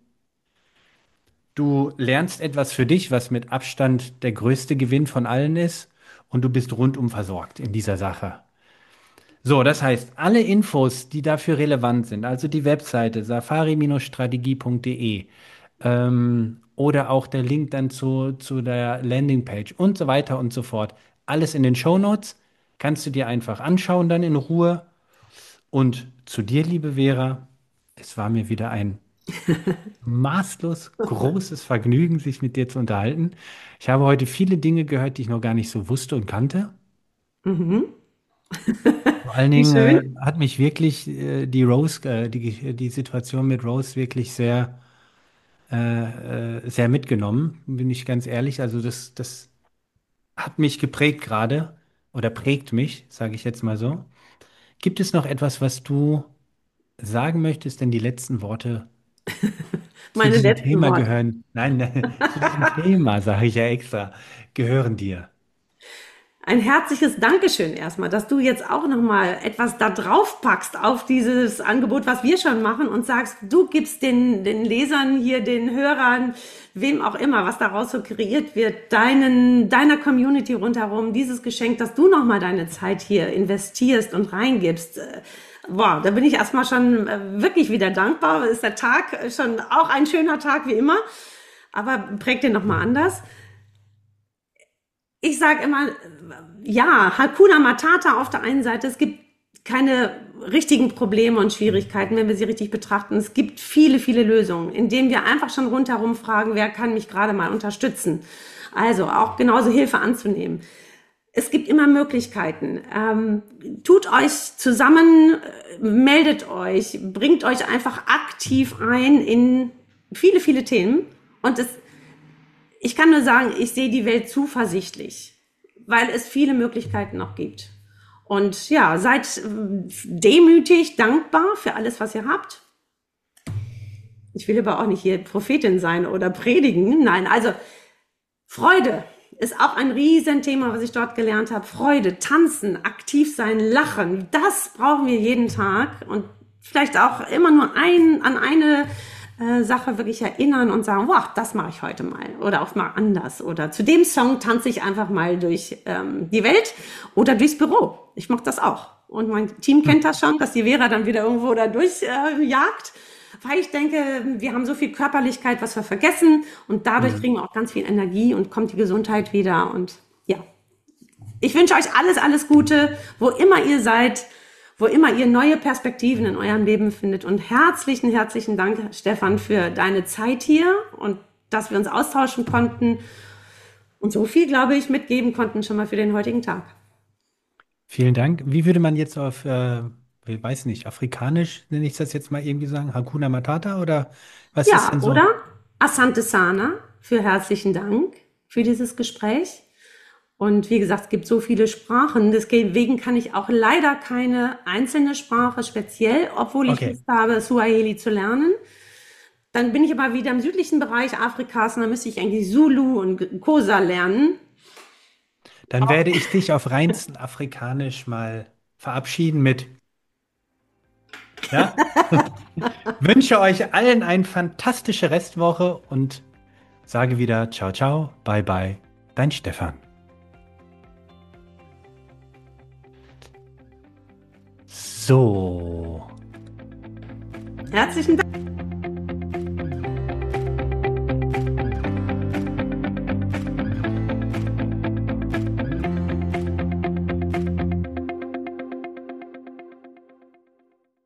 Du lernst etwas für dich, was mit Abstand der größte Gewinn von allen ist. Und du bist rundum versorgt in dieser Sache. So, das heißt, alle Infos, die dafür relevant sind, also die Webseite safari Strich de ähm, oder auch der Link dann zu, zu der Landingpage und so weiter und so fort, alles in den Shownotes, kannst du dir einfach anschauen dann in Ruhe. Und zu dir, liebe Vera, es war mir wieder ein maßlos großes Vergnügen, sich mit dir zu unterhalten. Ich habe heute viele Dinge gehört, die ich noch gar nicht so wusste und kannte. Mhm. Vor allen Wie Dingen schön. äh, hat mich wirklich äh, die Rose, äh, die, die Situation mit Rose wirklich sehr, äh, äh, sehr mitgenommen, bin ich ganz ehrlich. Also das, das hat mich geprägt gerade oder prägt mich, sage ich jetzt mal so. Gibt es noch etwas, was du sagen möchtest? Denn die letzten Worte zu Meine diesem letzten Thema Worte. gehören, nein, nein, zu diesem Thema, sage ich ja extra, gehören dir. Ein herzliches Dankeschön erstmal, dass du jetzt auch nochmal etwas da drauf packst auf dieses Angebot, was wir schon machen und sagst, du gibst den, den Lesern hier, den Hörern, wem auch immer, was daraus so kreiert wird, deinen, deiner Community rundherum, dieses Geschenk, dass du nochmal deine Zeit hier investierst und reingibst. Äh, Boah, da bin ich erstmal schon äh, wirklich wieder dankbar. Ist der Tag äh, schon auch ein schöner Tag wie immer, aber prägt den nochmal anders. Ich sage immer, ja, Hakuna Matata auf der einen Seite, es gibt keine richtigen Probleme und Schwierigkeiten, wenn wir sie richtig betrachten. Es gibt viele, viele Lösungen, indem wir einfach schon rundherum fragen, wer kann mich gerade mal unterstützen. Also auch genauso Hilfe anzunehmen. Es gibt immer Möglichkeiten. Ähm, tut euch zusammen, äh, meldet euch, bringt euch einfach aktiv ein in viele, viele Themen. Und es ich kann nur sagen, ich sehe die Welt zuversichtlich, weil es viele Möglichkeiten noch gibt. Und ja, seid demütig, dankbar für alles, was ihr habt. Ich will aber auch nicht hier Prophetin sein oder predigen. Nein, also Freude ist auch ein Riesenthema, was ich dort gelernt habe. Freude, tanzen, aktiv sein, lachen, das brauchen wir jeden Tag. Und vielleicht auch immer nur ein, an eine äh, Sache wirklich erinnern und sagen, wow, das mache ich heute mal oder auch mal anders. Oder zu dem Song tanze ich einfach mal durch ähm, die Welt oder durchs Büro. Ich mache das auch. Und mein Team kennt das schon, dass die Vera dann wieder irgendwo da durchjagt. Äh, jagt. Weil ich denke, wir haben so viel Körperlichkeit, was wir vergessen und dadurch Mhm. kriegen wir auch ganz viel Energie und kommt die Gesundheit wieder und ja. Ich wünsche euch alles, alles Gute, wo immer ihr seid, wo immer ihr neue Perspektiven in eurem Leben findet und herzlichen, herzlichen Dank, Stefan, für deine Zeit hier und dass wir uns austauschen konnten und so viel, glaube ich, mitgeben konnten schon mal für den heutigen Tag. Vielen Dank. Wie würde man jetzt auf, äh, ich weiß nicht, afrikanisch, nenne ich das jetzt mal irgendwie sagen, Hakuna Matata oder was ist Ja, denn so? oder? Asante Sana für herzlichen Dank für dieses Gespräch. Und wie gesagt, es gibt so viele Sprachen. Deswegen kann ich auch leider keine einzelne Sprache speziell, obwohl ich Okay, Lust habe, Swahili zu lernen. Dann bin ich aber wieder im südlichen Bereich Afrikas und dann müsste ich eigentlich Zulu und Xhosa lernen. dann werde ich dich auf reinsten Afrikanisch mal verabschieden mit, ja, wünsche euch allen eine fantastische Restwoche und sage wieder ciao, ciao, bye, bye, dein Stefan. So. Herzlichen Dank.